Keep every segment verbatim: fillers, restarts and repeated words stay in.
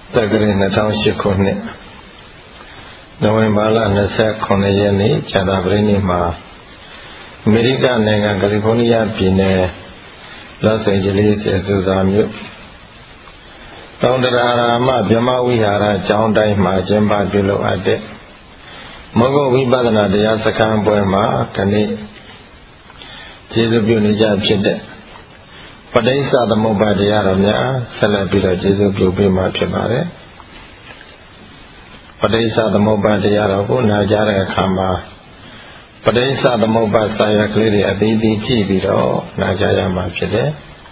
တက္ကရာနှစ်ထောင်ရှစ်ခုနှစ်နိုဝင်ဘာလနှစ်ဆယ့်ခုနှစ်ရက်နေ့ဇာတာပတိနေ့မှာအမေရိကန်နိုင်ငံကယ်လီဖိုးနီးယားပြည်နယ်လော့စ်အိန်ဂျလိစ်စုဇာမြို့တောင်တရာရာမဗြဟ္မဝိဟာရကျောင်းတိုင်းမှာကျင်းပပြုလုပ်အပ်တဲ့မဂ္ဂဝိပဿနာတရားစခန်းပွဲမှာခဏိကျေးဇူးပြုနေကြဖြစ်တဲ့ပဋိစ္စသမုပ္ပါဒတရားတော်များဆက်လက်ပြီးတော့ကျေးဇူးပြုပေးမှာဖြစ်ပါတယ်ပဋိစ္စသမုပ္ပါဒတရားတော်ကိုနာကြားတဲ့အခါမှာပဋိစ္စသမုပ္ပါစာရကလေးတွေအသီးသီးကြည့်ပြီးတော့နာကြားရမှာဖြစ်တယ်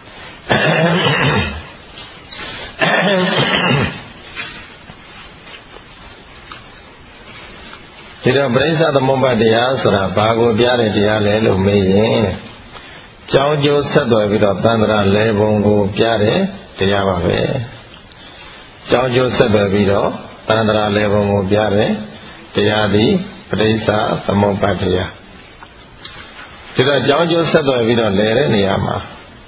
ဒီတော့ပဋိစ္စသမုပ္ပါတရားဆိုတာဘာကိုပြတဲ့တရားလဲလို့မေးရင်ကြောင်းကျိုးဆက်သွယ်ပြီးတော့တန်ត្រာလဲပုံကိုပြတဲ့တရားပါပဲကြောင်းကျိုးဆက်သွယ်ပြီးတော့တန်ត្រာလဲပုံကိုပြတဲ့တရားသည်ပဋိစ္စသမုပ္ပါတရားဒီတော့ကြောင်းကျိုးဆက်သွယ်ပြီးတော့လဲတဲ့နေရာမှာ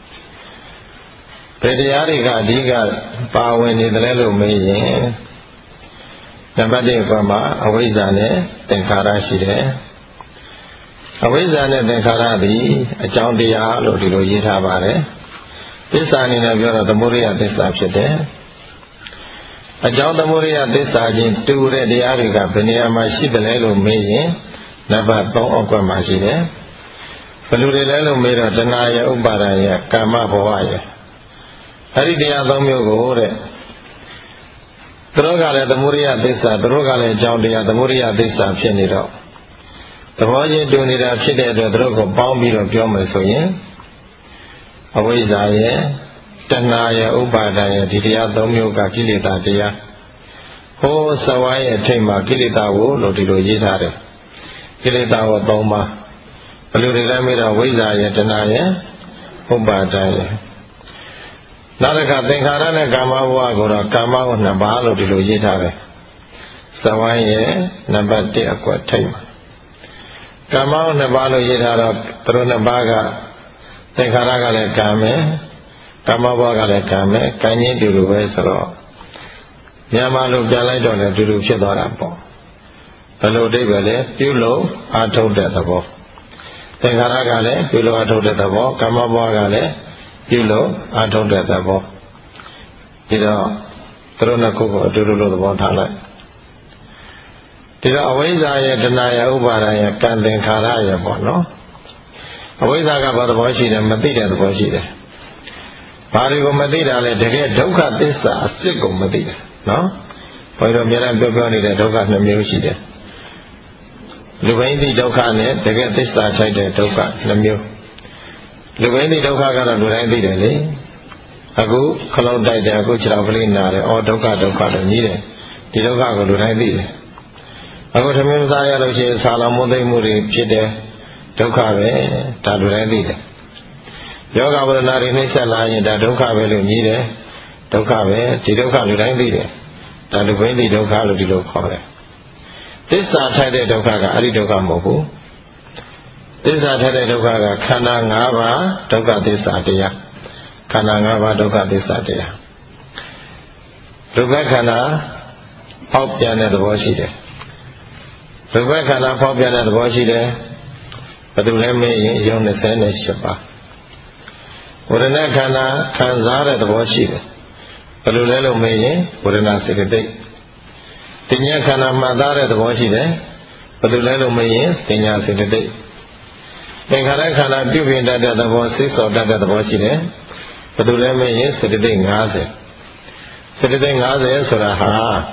ဘယ်တရားတွေကအဓိကပါဝင်နေတယ်လို့မေးရင်နံပါတ်တစ်ကမှအဝိဇ္ဇာနဲ့သင်္ခါရရှိတယ်အဝိဇ္ဇာနဲ့သင်္ခါရသည်အကြောင်းတရားလို့ဒီလိုရေးထားပါတယ်သစ္စာအနေနဲ့ပြောတော့သမုဒိယသစ္စာဖြစ်တယ်အကြောင်းသမုဒိယသစ္စာချင်းတူတဲ့တရားတွေကဘယ်နေရာမှာရှိတယ်လဲလို့မေးရင်နံပါတ်သုံးအောက်ကွက်မှာရှိတယ်ဘယ်လိုတွေလဲလို့မေးတော့တဏှာရဲ့ဥပါဒာရဲ့ကာမဘဝရဲ့အဲ့ဒီတရားသုံးမျိုးကိုတဲ့သူတို့ကလည်းသမုဒိယသစ္စာသူတို့ကလည်းအကြောင်းတရားသမုဒိယသစ္စာဖြစ်နေတော့သဘောချင်းတူနေတာဖြစ်တဲ့အတွက်သူတို့ကိုပေါင်းပြီးတော့ပြောမယ်ဆိုရင်အဝိဇ္ဇာရဲ့တဏှာရဲ့ဥပါဒာရဲ့ဒီတရားသုံးမျိုးကကိလေသာတရားဟိုးသဝါရဲ့အထိတ်မှာကိလေသာကိုလို့ဒီလိုရေးထားတယ်ကိလေသာကိုသုံးပါဘယ်လိုတွေလဲမေးတော့ဝိဇ္ဇာရဲ့တဏှာရဲ့ဥပါဒာရဲ့နောက်တစ်ခါသင်္ခါရနဲ့ကာမဘဝကိုတော့ကာမကိုနှစ်ပါးလို့ဒီလိုရေးထားတယ်သဝါရဲ့နံပါတ်တစ်အကွက်ထိတ်မှာကာမကိုနှစ်ပါးလို့ရေးထားတော့သူတို့နှစ်ပါးကသင်္ခါရကလည်းကာမယ်ကာမဘဝကလည်းကာမယ်ကံချင်းတူတူပဲဆိုတော့မြန်မာလိုပြန်လိုက်တော့လည်းတူတူဖြစ်သွားတာပေါ့ဘယ်လိုအဓိပ္ပာယ်လဲပြုလို့အာထုတ်တဲ့သဘောသင်္ခါရကလည်းပြုလို့အာထုတ်တဲ့သဘောကာမဘဝကလည်းပြုလို့အာထုတ်တဲ့သဘောဒီတော့သူတို့နှစ်ခုကိုအတူတူလို့သဘောထားလိုက်ဒီတော့အဝိဇ္ဇာရဲ့တဏှာရဲ့ဥပါဒာရဲ့ကံသင်္ခါရရဲ့ပေါ့နော်အဝိဇ္ဇာကဘာသဘောရှိတယ်မသိတဲ့သဘောရှိတယ်ဘာတွေကိုမသိတာလဲတကယ်ဒုက္ခသစ္စာအစစ်ကိုမသိတယ်နော်ဘုရားတို့အများအားပြောပြောနေတဲ့ဒုက္ခနှမျိုးရှိတယ်လူဘိန်းတိဒုက္ခနဲ့တကယ်သစ္စာထိုက်တဲ့ဒုက္ခနှမျိုးလူဘိန်းတိဒုက္ခကတော့လူတိုင်းသိတယ်လေအခုခလုံးတိုက်တယ်အခုခြေတော်ကလေးနာတယ်အော်ဒုက္ခဒုက္ခလို့ညီးတယ်ဒီဒုက္ခကိုလူတိုင်းသိတယ်အခုသမင်းစားရလို့ရှိရင်ဆာလောင်မိုးသိမ့်မှုတွေဖြစ်တယ်ဒုက္ခပဲဒါလူတိုင်းသိတယ်ယောဂဝေဒနာတွေနှိမ့်ဆက်လာရင်ဒါဒုက္ခပဲလို့ညီးတယ်ဒုက္ခပဲဒီဒုက္ခလူတိုင်းသိတယ်ဒါလူဘိန်းတိဒုက္ခလို့ဒီလိုခေါ်တယ်သစ္စာထိုက်တဲ့ဒုက္ခကအဲ့ဒီဒုက္ခမဟုတ်ဘူးသစ္စာထိုက်တဲ့ဒုက္ခကခန္ဓာ၅ပါးဒုက္ခသစ္စာတရားခန္ဓာ၅ပါးဒုက္ခသစ္စာတရားဒုက္ခခန္ဓာပေါက်ပြန်တဲ့သဘောရှိတယ်ဒုက္ခခန္ဓာပေါက်ပြန်တဲ့သဘောရှိတယ်ဘယ်သူလဲမေးရင်ယုံ၂၈ပါးဝေဒနာခန္ဓာခံစားတဲ့သဘောရှိတယ်ဘယ်လိုလဲလို့မေးရင်ဝေဒနာစေတသိက်တင်ညာခန္ဓာမှတ်သားတဲ့သဘောရှိတယ်ဘယ်လိုလဲလို့မေးရင်တင်ညာစေတသိက်သင်္ခါရခန္ဓာပြုပြင်တတ်တဲ့သဘောစိတ်ဆော်တတ်တဲ့သဘောရှိတယ်ဘယ်လိုလဲမေးရင်စေတသိက်၅၀စေတသိက်၅၀ဆိုတာဟာ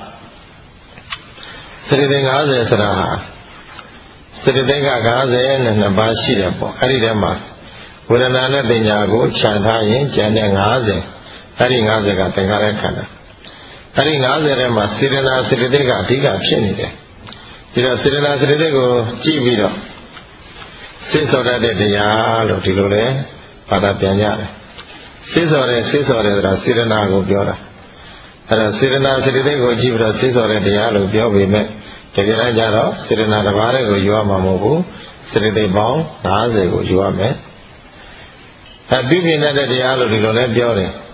စေတသိက်၅၀ဆိုတာဟာစေတသိက်က၅၀နဲ့နှစ်ပါးရှိတယ်ပေါ့အဲ့ဒီထဲမှာဝေဒနာနဲ့တင်ညာကိုခြံထားရင်ကျန်တဲ့၅၀အဲ့ဒီ၅၀ကသင်္ခါရခန္ဓာအဲ့ဒီ၅၀ထဲမှာစေတနာစေတသိက်ကအဓိကဖြစ်နေတယ်ဒီတော့စေတနာစေတသိက်ကိုကြည့်ပြီးတော့စိတ်ဆော်တတ်တဲ့တရားလို့ဒီလိုလဲဘာသာပြန်ကြတယ်စိတ်ဆော်တဲ့စိတ်ဆော်တဲ့ဆိုတာစေတနာကိုပြောတာအဲ့တော့စေတနာစေတသိက်ကိုကြည့်ပြီးတော့စိတ်ဆော်တဲ့တရားလို့ပြောပေမဲ့တကယ်တမ်းကျတော့စေတနာတစ်ပါးတည်းကိုယူရမှာမဟုတ်ဘူးစေတသိက်ပေါင်း၅၀ကိုယူရမယ်အပြုပြင်တဲ့တရားလို့ဒီလိုလဲပြောတယ်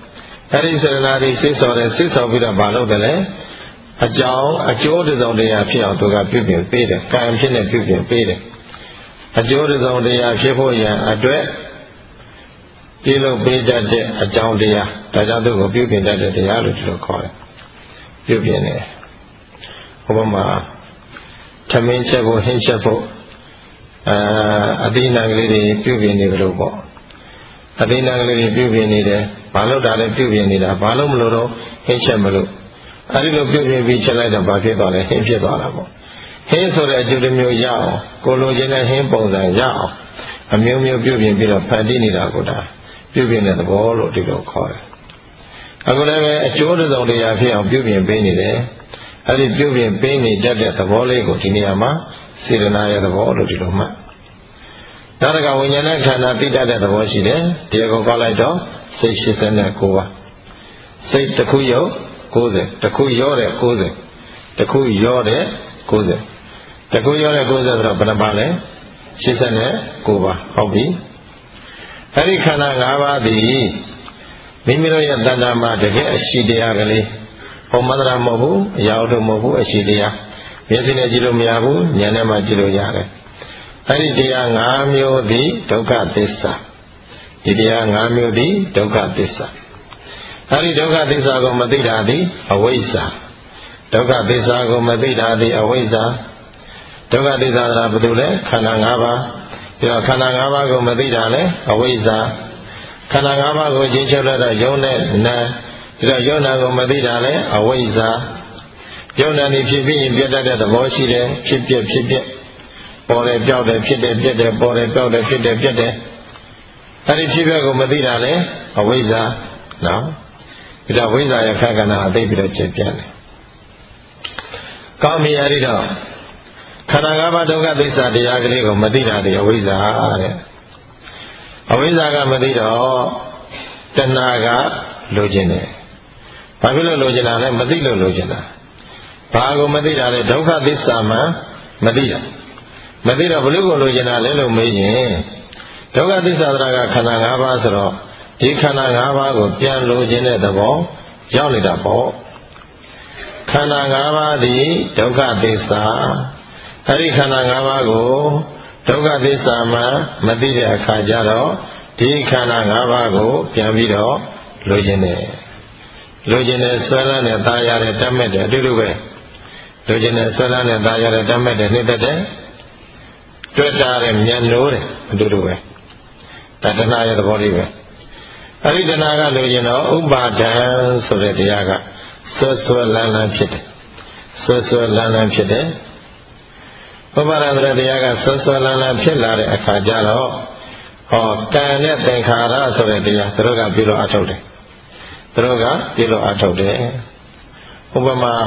အဲ့ဒီစေတနာတွေစိတ်ဆော်တယ်စိတ်ဆော်ပြီးတော့မလုပ်တယ်လေအကြောင်းအကျိုးတစုံတရာဖြစ်အောင်သူကပြုပြင်ပေးတယ်ကံဖြစ်နေပြုပြင်ပေးတယ်အကျိုးတစုံတရာဖြစ်ဖို့ရန်အတွက်ပြုလုပ်ပေးတတ်တဲ့အကြောင်းတရားဒါကြောင့်သူကိုပြုပြင်တတ်တဲ့တရားလို့ဒီလိုခေါ်တယ်ပြုပြင်တယ်ဥပမာသမင်းချက်ဖို့ဟင်းချက်ဖို့အာအတိနာကလေးတွေပြုပြင်နေကြလို့ပေါ့အတိနာကလေးတွေပြုပြင်နေတယ်ဘာလို့ဒါလဲပြုပြင်နေတာဘာလို့မလို့တော့ဟင်းချက်မလို့အဲဒီလိုပြုပြင်ပြီးချက်လိုက်တော့ဘာဖြစ်သွားလဲဟင်းဖြစ်သွားတာပေါ့ဟင်းဆိုတဲ့အကျိုးတစ်မျိုးရအောင်ကိုလိုချင်တဲ့ဟင်းပုံစံရအောင်အမျိုးမျိုးပြုပြင်ပြီးတော့ဖန်တီးနေတာကိုဒါပြုပြင်တဲ့သဘောလို့ဒီလိုခေါ်တယ်အခုလည်းပဲအကျိုးတစ်စုံတရာဖြစ်အောင်ပြုပြင်ပေးနေတယ်အဲဒီပြုပြင်ပေးနေတတ်တဲ့သဘောလေးကိုဒီနေရာမှာစေတနာရဲ့သဘောလို့ဒီလိုမှတ်ဒါတကဝိညာဉ်နဲ့ခန္ဓာသိတတ်တဲ့သဘောရှိတယ်ဒီကိုကောက်လိုက်တော့စိတ်၈၉ပါးစိတ်တစ်ခုယုတ်၉၀တစ်ခုရောတဲ့၉၀တစ်ခုရောတဲ့၉၀တစ်ခုရောတဲ့၉၀ဆိုတော့ဘယ်နှပါလဲ၈၉ပါးဟုတ်ပြီအဲ့ဒီခန္ဓာ၅ပါးသည်မိမိတို့ရဲ့တဏ္ဍာမှာတကယ်အရှိတရားကလေးဟောမန္တရာမဟုတ်ဘူးအရာတို့မဟုတ်ဘူးအရှိတရားမျက်စိနဲ့ကြည့်လို့မရဘူးဉာဏ်နဲ့မှကြည့်လို့ရတယ်အဲ့ဒီတရား၅မျိုးသည်ဒုက္ခသစ္စာဒီတရား၅မျိုးသည်ဒုက္ခသစ္စာအဲ့ဒီဒုက္ခသစ္စာကိုမသိတာသည်အဝိဇ္ဇာဒုက္ခသစ္စာကိုမသိတာသည်အဝိဇ္ဇာဒုက္ခသစ္စာကဘာလို့လဲခန္ဓာ၅ပါးဒီတော့ခန္ဓာ၅ပါးကိုမသိတာလဲအဝိဇ္ဇာခန္ဓာ၅ပါးကိုကျင့်ချုပ်လိုက်တော့ယုံနဲ့နာဒီတော့ယုံနာကိုမသိတာလဲအဝိဇ္ဇာယုံနာနေဖြစ်ပြီးရင်ပြတ်တတ်တဲ့သဘောရှိတယ်ဖြစ်ပြဖြစ်ပြပေါ်တယ်ပြောက်တယ်ဖြစ်တယ်ပြတ်တယ်ပေါ်တယ်ပြောက်တယ်ဖြစ်တယ်ပြတ်တယ်အဲ့ဒီဖြစ်ပြကိုမသိတာလဲအဝိဇ္ဇာနော်ဒီတော့ဝိဇ္ဇာရဲ့ခန္ဓာအသိပြီးတော့ကျင့်ပြန်တယ်ကောင်းပြီအဲ့ဒီတော့ခန္ဓာ၅ပါးဒုက္ခသစ္စာတရားကလေးကိုမသိတာဒီအဝိဇ္ဇာတဲ့အဝိဇ္ဇာကမသိတော့တဏှာကလိုချင်တယ်ဘာဖြစ်လို့လိုချင်တာလဲမသိလို့လိုချင်တာဘာကိုမသိတာလဲဒုက္ခသစ္စာမှမသိတာမသိတော့ဘလို့ကိုလိုချင်တာလဲလို့မေးရင်ဒုက္ခသစ္စာတရားကခန္ဓာ၅ပါးဆိုတော့ဒီခန္ဓာ၅ပါးကိုပြန်လိုချင်တဲ့သဘောရောက်နေတာပေါ့ခန္ဓာ၅ပါးသည်ဒုက္ခသစ္စာအဲ့ဒီခန္ဓာ၅ပါးကိုဒုက္ခသစ္စာမှမသိတဲ့အခါကျတော့ဒီခန္ဓာ၅ပါးကိုပြန်ပြီးတော့လိုချင်တယ်လိုချင်တယ်ဆွဲလန်းတဲ့ตาရတဲ့တတ်မဲ့တဲ့အတူတူပဲလိုချင်တယ်ဆွဲလန်းတဲ့ตาရတဲ့တတ်မဲ့တဲ့နှိမ့်သက်တဲ့တွေ့တာတဲ့ဉာဏ်နိုးတယ်အတူတူပဲတဏှာရဲ့သဘောလေးပဲအဲ့ဒီတဏှာကလိုချင်တော့ဥပါဒံဆိုတဲ့တရားကဆွဲဆွဲလန်းလန်းဖြစ်တယ်ဆွဲဆွဲလန်းလန်းဖြစ်တယ်ဥပါဒံဆိုတဲ့တရားကဆွဲဆွဲလန်းလန်းဖြစ်လာတဲ့အခါကျတော့ဟောကံနဲ့သင်္ခါရဆိုတဲ့တရားသူတို့ကပြုလို့အထုတ်တယ်သူတို့ကပြုလို့အထုတ်တယ်ဥပမာ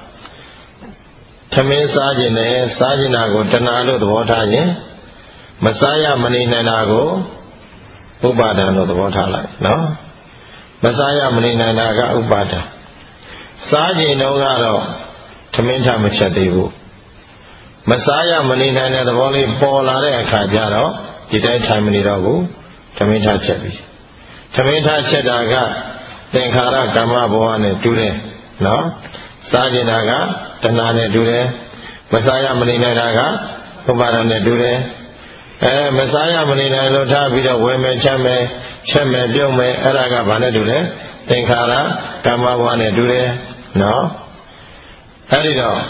သမင်းစားခြင်းနဲ့စားခြင်းတာကိုတဏှာလို့သဘောထားရင်မစားရမနေနိုင်တာကိုဥပါဒံလို့သဘောထားလိုက်နော်မစားရမနေနိုင်တာကဥပါဒံစားခြင်းတော့ကတော့သမင်းထမချက်သေးဘူးမစားရမနေနိုင်တဲ့သဘောလေးပေါ်လာတဲ့အခါကျတော့ဒီတိုင်းထိုင်မနေတော့ဘူးသမင်းထချက်ပြီသမင်းထချက်တာကသင်္ခါရကမ္မဘဝနဲ့တူတယ်နော်စားခြင်းတာကတဏှာနဲ့တူတယ်မစားရမနေနိုင်တာကဥပါဒံနဲ့တူတယ်အဲမစားရမနေနိုင်လို့ထားပြီးတော့ဝယ်မယ်ချက်မယ်ချက်မယ်ပြုတ်မယ်အဲ့ဒါကဘာနဲ့တူလဲသင်္ခါရကမ္မဘဝနဲ့တူတယ်နော်အဲ့ဒီတော့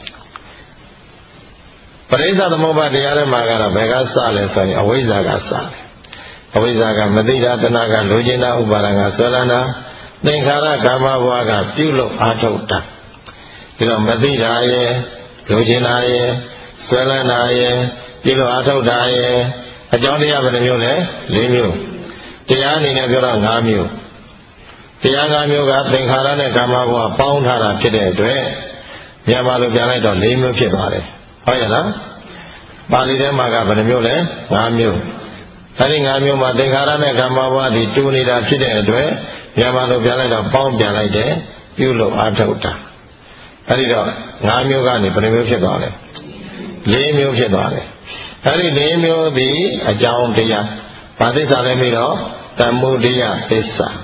ပရိစ္ဆသမုပ္ပါဒ်တရားထဲမှာကတော့ဘယ်ကစလဲဆိုရင်အဝိဇ္ဇာကစတယ်အဝိဇ္ဇာကမသိတာတဏှာကလိုချင်တာဥပါဒံကဆွဲလန်းတာသင်္ခါရကမ္မဘဝကပြုလို့အာထုတ်တာဒီတော့မသိတာရဲ့လိုချင်တာရဲ့ဆွဲလန်းတာရဲ့ပြုလို့အာထုတ်တာရဲ့အကြောင်းတရားဘယ်နှမျိုးလဲ၄မျိုးတရားအနေနဲ့ပြောတော့၅မျိုးတရား၅မျိုးကသင်္ခါရနဲ့ကမ္မဘဝပေါင်းထားတာဖြစ်တဲ့အတွက်မြန်မာလိုပြန်လိုက်တော့၄မျိုးဖြစ်သွားတယ်ဟုတ်ရဲ့လားပါဠိထဲမှာကဘယ်နှမျိုးလဲ၅မျိုးအဲဒီ၅မျိုးမှာသင်္ခါရနဲ့ကမ္မဘဝဒီတူနေတာဖြစ်တဲ့အတွက်မြန်မာလိုပြန်လိုက်တော့ပေါင်းပြန်လိုက်တယ်ပြုလို့အာထုတ်တာအဲဒီတော့၅မျိုးကနေဘယ်နှမျိုးဖြစ်သွားလဲ၄မျိုးဖြစ်သွားတယ်အဲဒီ၄မျိုးသည်အကြောင်းတရားဘာသစ္စာလဲပြီးတော့သမ္မုဒိယသစ္စာ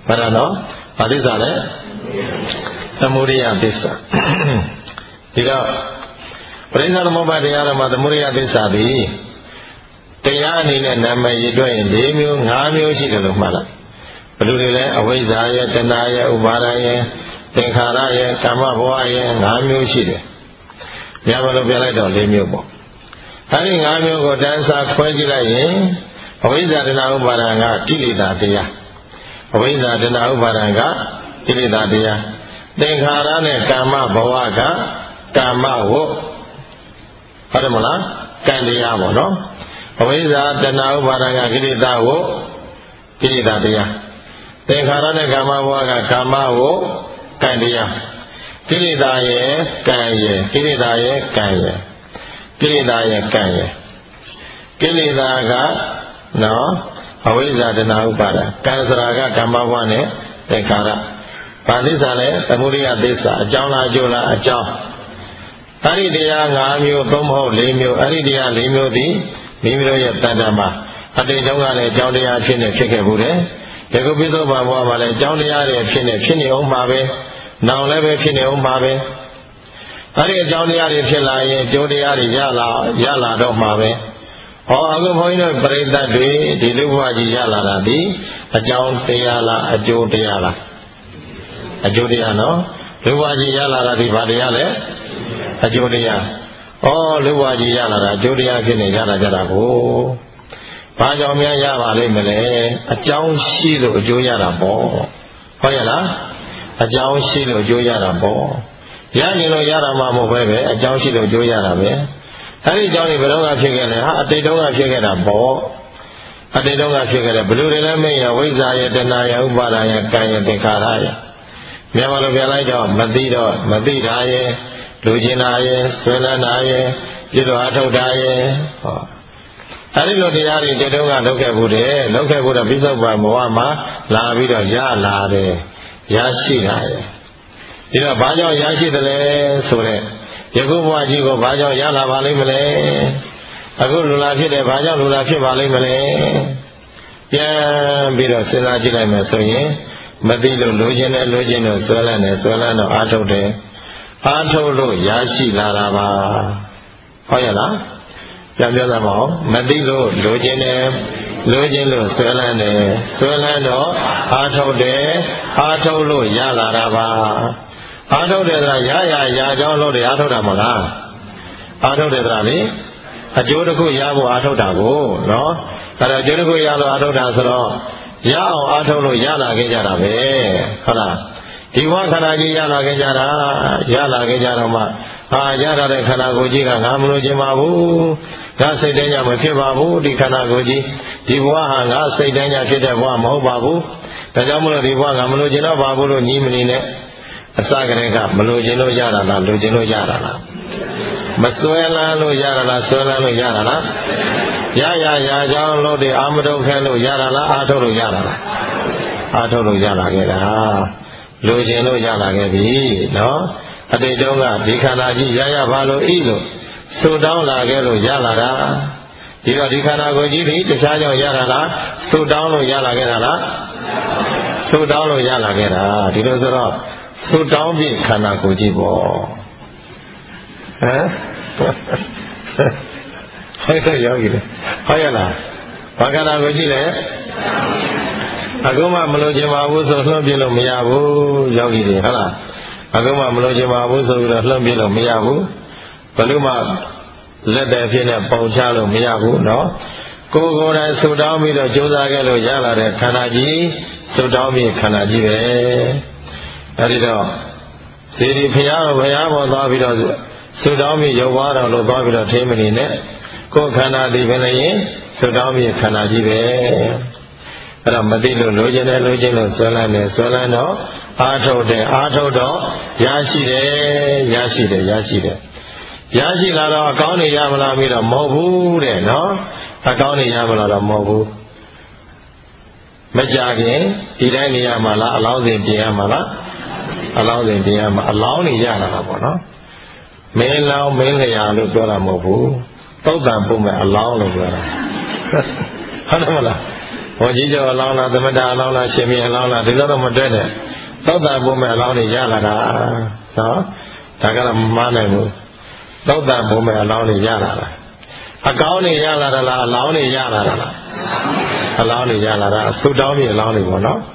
ဘာသာနော်ဘာသစ္စာလဲသမုဒိယသစ္စာဒီတော့ပရိစ္ဆေသမုပ္ပါဒတရားတော်မှာသမုဒိယသစ္စာသည်တရားအနေနဲ့နာမည်ရည်တွက်ရင်၄မျိုး၅မျိုးရှိတယ်လို့မှတ်လိုက်ဘယ်လိုတွေလဲအဝိဇ္ဇာရဲ့တဏှာရဲ့ဥပါဒရဲ့သင်္ခါရရဲ့ကာမဘဝရဲ့၅မျိုးရှိတယ်။များမလို့ပြလိုက်တော့၄မျိုးပေါ့။အဲဒီ၅မျိုးကိုတန်းစားခွဲကြည့်လိုက်ရင်အဝိဇ္ဇာတဏှာဥပါဒံကကိလေသာတရားအဝိဇ္ဇာတဏှာဥပါဒံကကိလေသာတရားသင်္ခါရနဲ့ကာမဘဝကကာမဝတ်ဟုတ်တယ်မလားကံတရားပေါ့နော်အဝိဇ္ဇာတဏှာဥပါဒံကကိလေသာဝတ်ကိလေသာတရားသင်္ခါရနဲ့ကာမဘဝကကာမဝတ်ကံတရားကိလေသာရဲ့ကံရဲ့ကိလေသာရဲ့ကံရဲ့ကိလေသာရဲ့ကံရဲ့ကိလေသာကနော်အဝိဇ္ဇာတဏှာဥပါဒံကံစရာကကာမဘဝနဲ့သင်္ခါရဘာသစ္စာလဲသမုဒိယသစ္စာအကြောင်းလားအကျိုးလားအကြောင်းအဲ့ဒီတရား၅မျိုးသုံးမဟုတ်၄မျိုးအဲ့ဒီတရား၄မျိုးသည်မိမိတို့ရဲ့တဏ္ဍာမှာအတိတ်တုန်းကလည်းအကြောင်းတရားဖြစ်နေဖြစ်ခဲ့ဘူးတယ်ဒီကုပိသောဘာဘဝမှာလည်းအကြောင်းတရားတွေဖြစ်နေဖြစ်နေအောင်မှာပဲနောင်လည်းပဲဖြစ်နေအောင်မှာပဲအဲ့ဒီအကြောင်းတရားတွေဖြစ်လာရင်ကျိုးတရားတွေရလာရလာတော့မှာပဲဟောအခုဘုန်းကြီးတို့ပရိသတ်တွေဒီလူဘဝကြီးရလာတာဒီအကြောင်းတရားလားအကျိုးတရားလားအကျိုးတရားနော်လူဘဝကြီးရလာတာဒီဘာတရားလဲအကျိုးတရားဩလူဘဝကြီးရလာတာအကျိုးတရားဖြစ်နေရတာကြတာကိုဘာကြောင့်များရပါလိမ့်မလဲအကြောင်းရှိလို့အကျိုးရတာပေါ့ဟုတ်ရဲ့လားအကြောင်းရှိလို့အကျိုးရတာပေါ့ရရင်လို့ရတာမှမဟုတ်ပဲပဲအကြောင်းရှိလို့အကျိုးရတာပဲအဲ့ဒီအကြောင်းတွေဘယ်တော့ကဖြစ်ခဲ့လဲဟာအတိတ်တုန်းကဖြစ်ခဲ့တာပေါ့အတိတ်တုန်းကဖြစ်ခဲ့တယ်ဘယ်လိုတွေလဲမင်းရဝိဇ္ဇာရဲ့တဏှာရဲ့ဥပါဒာရဲ့ကံရဲ့သင်္ခါရရဲ့မြန်မာလိုပြန်လိုက်တော့မသိတော့မသိတာရဲ့လူကျင်တာရဲ့ဆွေးနွေးတာရဲ့ပြည့်တော်အထောက်တာရဲ့ဟောအဲဒီလိုတရားတွေတေတုံးကလုပ်ခဲ့ဘူးတယ်လုပ်ခဲ့ဘူးတော့ပိဿုပ္ပန်ဘဝမှာလာပြီးတော့ရလာတယ်ရရှိတာရဲ့ဒီတော့ဘာကြောင့်ရရှိတယ်လဲဆိုတော့ယခုဘဝကြီးကိုဘာကြောင့်ရလာပါလိမ့်မလဲအခုလူလာဖြစ်တယ်ဘာကြောင့်လူလာဖြစ်ပါလိမ့်မလဲပြန်ပြီးတော့စဉ်းစားကြည့်လိုက်မယ်ဆိုရင်မသိလို့လိုချင်တယ်လိုချင်လို့ဆွဲလန်းတယ်ဆွဲလန်းတော့အားထုတ်တယ်အားထုတ်လို့ရရှိလာတာပါဟုတ်ရဲ့လားပြန်ပြောသမောမသိလို့လိုချင်တယ်လိုချင်လို့ဆွဲလန်းတယ်ဆွဲလန်းတော့အားထုတ်တယ်အားထုတ်လို့ရလာတာပါအားထုတ်တယ်ဆိုတာရရရကြောင်းလို့တယ်အားထုတ်တာမဟုတ်လားအားထုတ်တယ်ဆိုတာလေအကျိုးတစ်ခုရဖို့အားထုတ်တာကိုနော်အဲ့တော့အကျိုးတစ်ခုရလို့အားထုတ်တာဆိုတော့ရအောင်အားထုတ်လို့ရလာခဲ့ကြတာပဲဟုတ်လားဒီဘဝခန္ဓာကြီးရလာခဲ့ကြတာရလာခဲ့ကြတော့မှအာရလာတဲ့ခန္ဓာကိုယ်ကြီးကငါမလို့ခြင်းပါဘူးငါစိတ်တိုင်းကြမဖြစ်ပါဘူးဒီခန္ဓာကိုယ်ကြီးဒီဘဝဟာငါစိတ်တိုင်းကြဖြစ်တဲ့ဘဝမဟုတ်ပါဘူးဒါကြောင့်မလို့ဒီဘဝငါမလို့ခြင်းတော့ပါဘူးလို့ညီးမနေနဲ့အစကတည်းကမလို့ခြင်းလို့ရတာလားလို့ခြင်းလို့ရတာလားမစွဲလန်းလို့ရတာလားစွဲလန်းလို့ရတာလားရရရကြောင်းလို့ဒီအာမတုခဲလို့ရတာလားအားထုတ်လို့ရတာလားအားထုတ်လို့ရလာခဲ့တာလူချင်းလို့ရလာခဲ့ပြီနော်အတိတ်တုန်းကဒီခန္ဓာကြီးရရပါလို့ဤလို့ဆူတောင်းလာခဲ့လို့ရလာတာဒီတော့ဒီခန္ဓာကိုယ်ကြီးဒီတခြားကြောင့်ရတာလားဆူတောင်းလို့ရလာခဲ့တာလားဆူတောင်းလို့ရလာခဲ့တာဒီလိုဆိုတော့ဆူတောင်းပြီးခန္ဓာကိုယ်ကြီးပေါ့ဟမ်ဟုတ်ကဲ့ရောက်ပြီလေဟုတ်ရလားဘာခန္ဓာကိုယ်ကြီးလဲအခုမှမလို့ခြင်းပါဘူးဆိုလှုပ်ပြလို့မရဘူးယောဂီတွေဟုတ်လားအခုမှမလို့ခြင်းပါဘူးဆိုပြီးတော့လှုပ်ပြလို့မရဘူးဘယ်လို့မှလက်တယ်ဖြစ်နေပုံချလို့မရဘူးเนาะကိုယ်ကိုယ်တိုင်ဆူတောင်းပြီးတော့ကြိုးစားခဲ့လို့ရလာတဲ့ခန္ဓာကြီးဆူတောင်းပြီးခန္ဓာကြီးပဲအဲဒီတော့စေတီဖရာတော်ဖရာပေါ်သွားပြီးတော့ဆူတောင်းပြီးရုပ်ဝါတော်လို့သွားပြီးတော့ထိမနေနဲ့ကိုယ်ခန္ဓာဒီပဲလည်းရင်ဆူတောင်းပြီးခန္ဓာကြီးပဲအဲ့တော့မသိလို့လိုချင်တယ်လိုချင်လို့ဆွဲလန်းတယ်ဆွဲလန်းတော့အားထုတ်တယ်အားထုတ်တော့ရရှိတယ်ရရှိတယ်ရရှိတယ်ရရှိလာတော့အကောင်းနေရမလားပြီးတော့မဟုတ်ဘူးတဲ့နော်အကောင်းနေရမလားတော့မဟုတ်ဘူးမကြခင်ဒီတိုင်းနေရမှာလားအလောင်းစဉ်ပြင်ရမှာလားအလောင်းစဉ်ပြင်ရမှာအလောင်းနေရလာတာပေါ့နော်မင်းလောင်းမင်းလျာလို့ပြောတာမဟုတ်ဘူးသုတ်တံပုံမဲ့အလောင်းလို့ပြောတာဟုတ်တယ်မလားဟောကြီးကျော်အလောင်းလားသမထအလောင်းလားရှင်မြအလောင်းလားဒီလိုတော့မတွေ့နဲ့သောတာဘုမဲ့အလောင်းတွေရလာတာနော်ဒါကတော့မမှားနိုင်ဘူးသောတာဘုမဲ့အလောင်းတွေရလာတာအကောင်းတွေရလာတာလားအလောင်းတွေရလာတာလားအလောင်းတွေရလာတာသုတောင်းပြီးအလောင်းတွေပေါ့နော်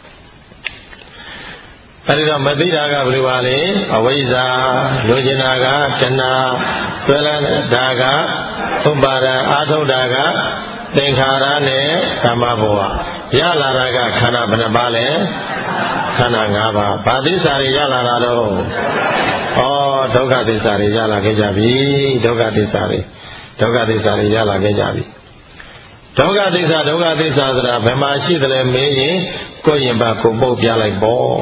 အဲဒီတော့မသိတာကဘယ်လိုပါလဲအဝိဇ္ဇာလိုချင်တာကတဏှာဆွဲလန်းတာကဥပါဒံအာထုတ်တာကသင်္ခါရနဲ့ကာမဘဝရလာတာကခန္ဓာဘယ်နှပါလဲခန္ဓာ၅ပါးဘာသစ္စာတွေရလာတာတော့ဩဒုက္ခသစ္စာတွေရလာခဲ့ကြပြီဒုက္ခသစ္စာတွေဒုက္ခသစ္စာတွေရလာခဲ့ကြပြီဒုက္ခသစ္စာဒုက္ခသစ္စာဆိုတာဘယ်မှာရှိသလဲမေးရင်ကိုယ်ရင်ပါကိုပုတ်ပြလိုက်ပေါ့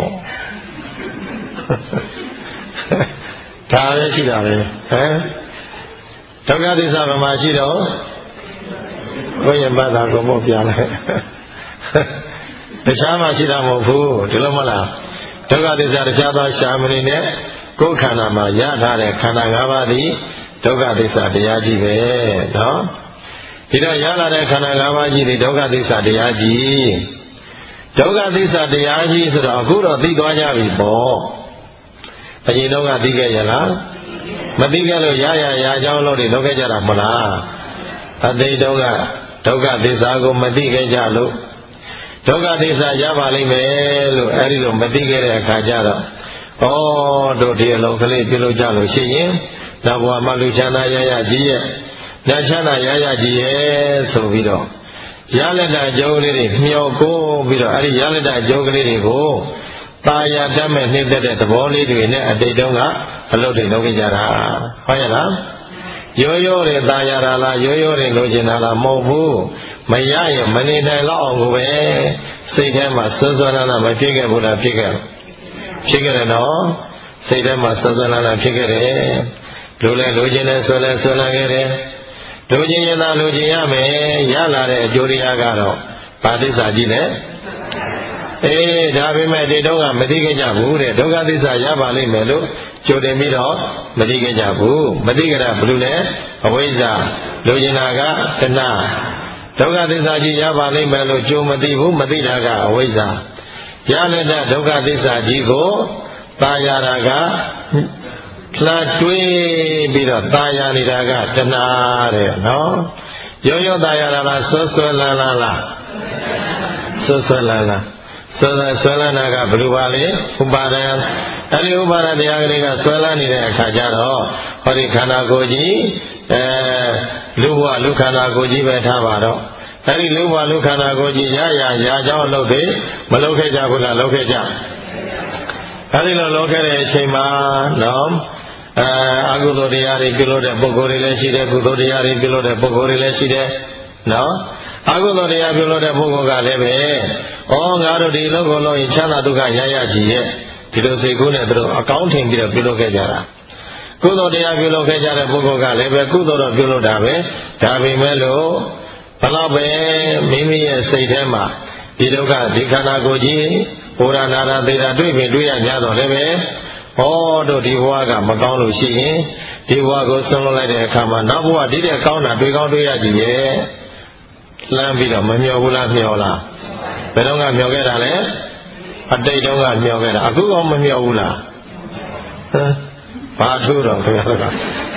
ဒါပဲရှိတာပဲဟမ်ဒုက္ခသစ္စာဘယ်မှာရှိတော့ကိုယ်ရင်ပါသာကိုပုတ်ပြလိုက်တခြားမှာရှိတာမဟုတ်ဘူးဒီလိုမလားဒုက္ခသစ္စာတခြားသောရှာမဏိနဲ့ကိုယ်ခန္ဓာမှာရထားတဲ့ခန္ဓာ၅ပါးသည်ဒုက္ခသစ္စာတရားကြီးပဲနော်ဒီတော့ရလာတဲ့ခန္ဓာ၅ပါးကြီးဒီဒုက္ခသစ္စာတရားကြီးဒုက္ခသစ္စာတရားကြီးဆိုတော့အခုတော့သိသွားကြပြီပေါ့အရင်တော့ကသိခဲ့ရလားမသိခဲ့လို့ရရရအကြောင်းလို့တွေလုပ်ခဲ့ကြတာမလားအသိတုန်းကဒုက္ခသစ္စာကိုမသိခဲ့ကြလို့ဒုက္ခသစ္စာရပါလိမ့်မယ်လို့အဲဒီလိုမသိခဲ့တဲ့အခါကျတော့ဩတို့ဒီအလုံးကလေးပြုလုပ်ကြလို့ရှိရင်နောက်ဘဝမှာလူချမ်းသာရရကြီးရဲ့ညချမ်းသာရရကြီးရဲ့ဆိုပြီးတော့ရလက်တာအကျိုးလေးတွေမျှော်ကိုပြီးတော့အဲဒီရလက်တာအကျိုးကလေးတွေကိုตาယာတတ်မဲ့နှိမ့်သက်တဲ့သဘောလေးတွေနဲ့အတိတ်တုန်းကအလုပ်တွေလုပ်ကြတာဟုတ်ရဲ့လားရိုးရိုးတွေตาယာတာလားရိုးရိုးတွေလိုချင်တာလားမဟုတ်ဘူးမရရင်မနေနိုင်တော့အောင်ကိုပဲစိတ်ထဲမှာစွန်းစွန်းလာလာမဖြစ်ခဲ့ဘူးလားဖြစ်ခဲ့ဖြစ်ခဲ့တယ်နော်စိတ်ထဲမှာစွန်းစွန်းလာလာဖြစ်ခဲ့တယ်လူလဲလိုချင်တယ်ဆိုလဲဆွလာခဲ့တယ်လိုချင်ရင်သာလိုချင်ရမယ်ရလာတဲ့အကျိုးတရားကတော့ဘာသစ္စာကြီးလဲအေးဒါပေမဲ့ဒီတော့ကမသိခဲ့ကြဘူးတဲ့ဒုက္ခသစ္စာရပါလိမ့်မယ်လို့ကြိုတင်ပြီးတော့မသိခဲ့ကြဘူးမသိကြတာဘယ်လိုလဲအဝိဇ္ဇာလိုချင်တာကတဏှာဒုက္ခသစ္စာကြီးရပါလိမ့်မယ်လို့ကြိုမသိဘူးမသိတာကအဝိဇ္ဇာရလက်တဲ့ဒုက္ခသစ္စာကြီးကိုသာယာတာကလှတွေးပြီးတော့သာယာနေတာကတဏှာတဲ့နော်ရောရောသာယာတာလားဆွဆွလန်းလန်းလားဆွဆွလန်းလန်းဆွဆွလန်းတာကဘယ်လိုပါလဲဥပါဒံအဲဒီဥပါဒတရားကလေးကဆွဲလန်းနေတဲ့အခါကျတော့ဟောဒီခန္ဓာကိုယ်ကြီးအဲလူဘဝလူခန္ဓာကိုယ်ကြီးပဲထားပါတော့အဲဒီလူဘဝလူခန္ဓာကိုယ်ကြီးရရရာကြောင်းလုပ်တယ်မလုပ်ခဲ့ကြဘူးလားလုပ်ခဲ့ကြအဲဒီလိုလုပ်ခဲ့တဲ့အချိန်မှာနော်အဲအကုသိုလ်တရားတွေပြုလို့တဲ့ပုဂ္ဂိုလ်တွေလည်းရှိတယ်ကုသိုလ်တရားတွေပြုလို့တဲ့ပုဂ္ဂိုလ်တွေလည်းရှိတယ်နော်အကုသိုလ်တရားပြုလို့တဲ့ပုဂ္ဂိုလ်ကလည်းပဲဩငါတို့ဒီလောကလုံးရင်ချမ်းသာဒုက္ခရရကြည်ရဲ့ဒီလိုစိတ်ကူးနဲ့သူတို့အကောင်းထင်ပြီးတော့ပြုလုပ်ခဲ့ကြတာကုသိုလ်တရားပြုလုပ်ခဲ့ကြတဲ့ပုဂ္ဂိုလ်ကလည်းပဲကုသိုလ်တော့ပြုလုပ်တာပဲဒါပေမဲ့လို့ဘလောက်ပဲမိမိရဲ့စိတ်ထဲမှာဒီဒုက္ခဒီခန္ဓာကိုယ်ကြီးဘုရားနာတာသေတာတွေ့ပြီတွေ့ရကြတော့လည်းပဲဟောတို့ဒီဘဝကမကောင်းလို့ရှိရင်ဒီဘဝကိုဆွံ့လွတ်လိုက်တဲ့အခါမှာနောက်ဘဝဒီတဲ့ကောင်းတာတွေ့ကောင်းတွေ့ရကြည်ရဲ့လှမ်းပြီးတော့မမျောဘူးလားမျောလားဘယ်တော့ကမျောခဲ့တာလဲအတိတ်တုန်းကမျောခဲ့တာအခုကောမမျောဘူးလားဟမ်ဘာထူးတော့ခင်ဗျားတို့ကဟမ်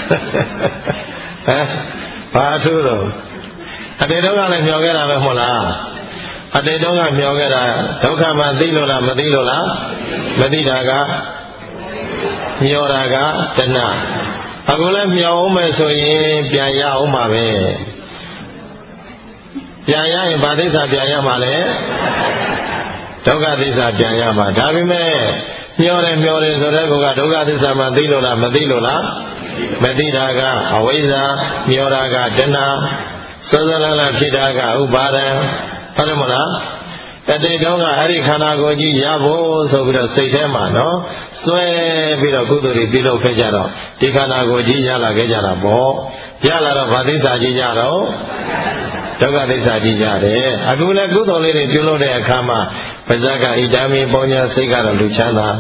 ဘာထူးတော့အတိတ်တုန်းကလည်းမျောခဲ့တာပဲမဟုတ်လားအတိတ်တုန်းကမျောခဲ့တာဒုက္ခမှသိလို့လားမသိလို့လားမသိတာကမျောတာကတဏှာအခုလည်းမျောအောင်မယ်ဆိုရင်ပြန်ရအောင်ပါပဲပြန်ရရင်ဘာသစ္စာပြန်ရမှာလဲဒုက္ခသစ္စာပြန်ရမှာဒါပေမဲ့မျောတယ်မျောတယ်ဆိုတဲ့ကောကဒုက္ခသစ္စာမှသိလို့လားမသိလို့လားမသိတာကအဝိဇ္ဇာမျောတာကတဏှာစောစောလလဖြစ်တာကဥပါဒံဟုတ်တယ်မလားတတိတုံးကအဲ့ဒီခန္ဓာကိုယ်ကြီးရဖို့ဆိုပြီးတော့စိတ်ထဲမှာနော်စွဲပြီးတော့ကုသိုလ်တွေပြုလုပ်ခဲ့ကြတော့ဒီခန္ဓာကိုယ်ကြီးရလာခဲ့ကြတာပေါ့ရလာတော့ဗာသစ္စာကြီးကြတော့ဒုက္ခသစ္စာကြီးကြတယ်အခုလည်းကုသိုလ်လေးတွေပြုလုပ်တဲ့အခါမှာပါဇက်ကဣဒာမိပုံညာစိတ်ကတော့လူချမ်းသာ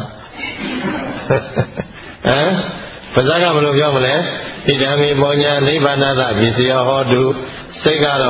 ဟမ်ပါဇက်ကဘယ်လိုပြောမလဲဣဒာမိပုံညာနိဗ္ဗာန်သပစ္စယောဟောတုစိတ်ကတော့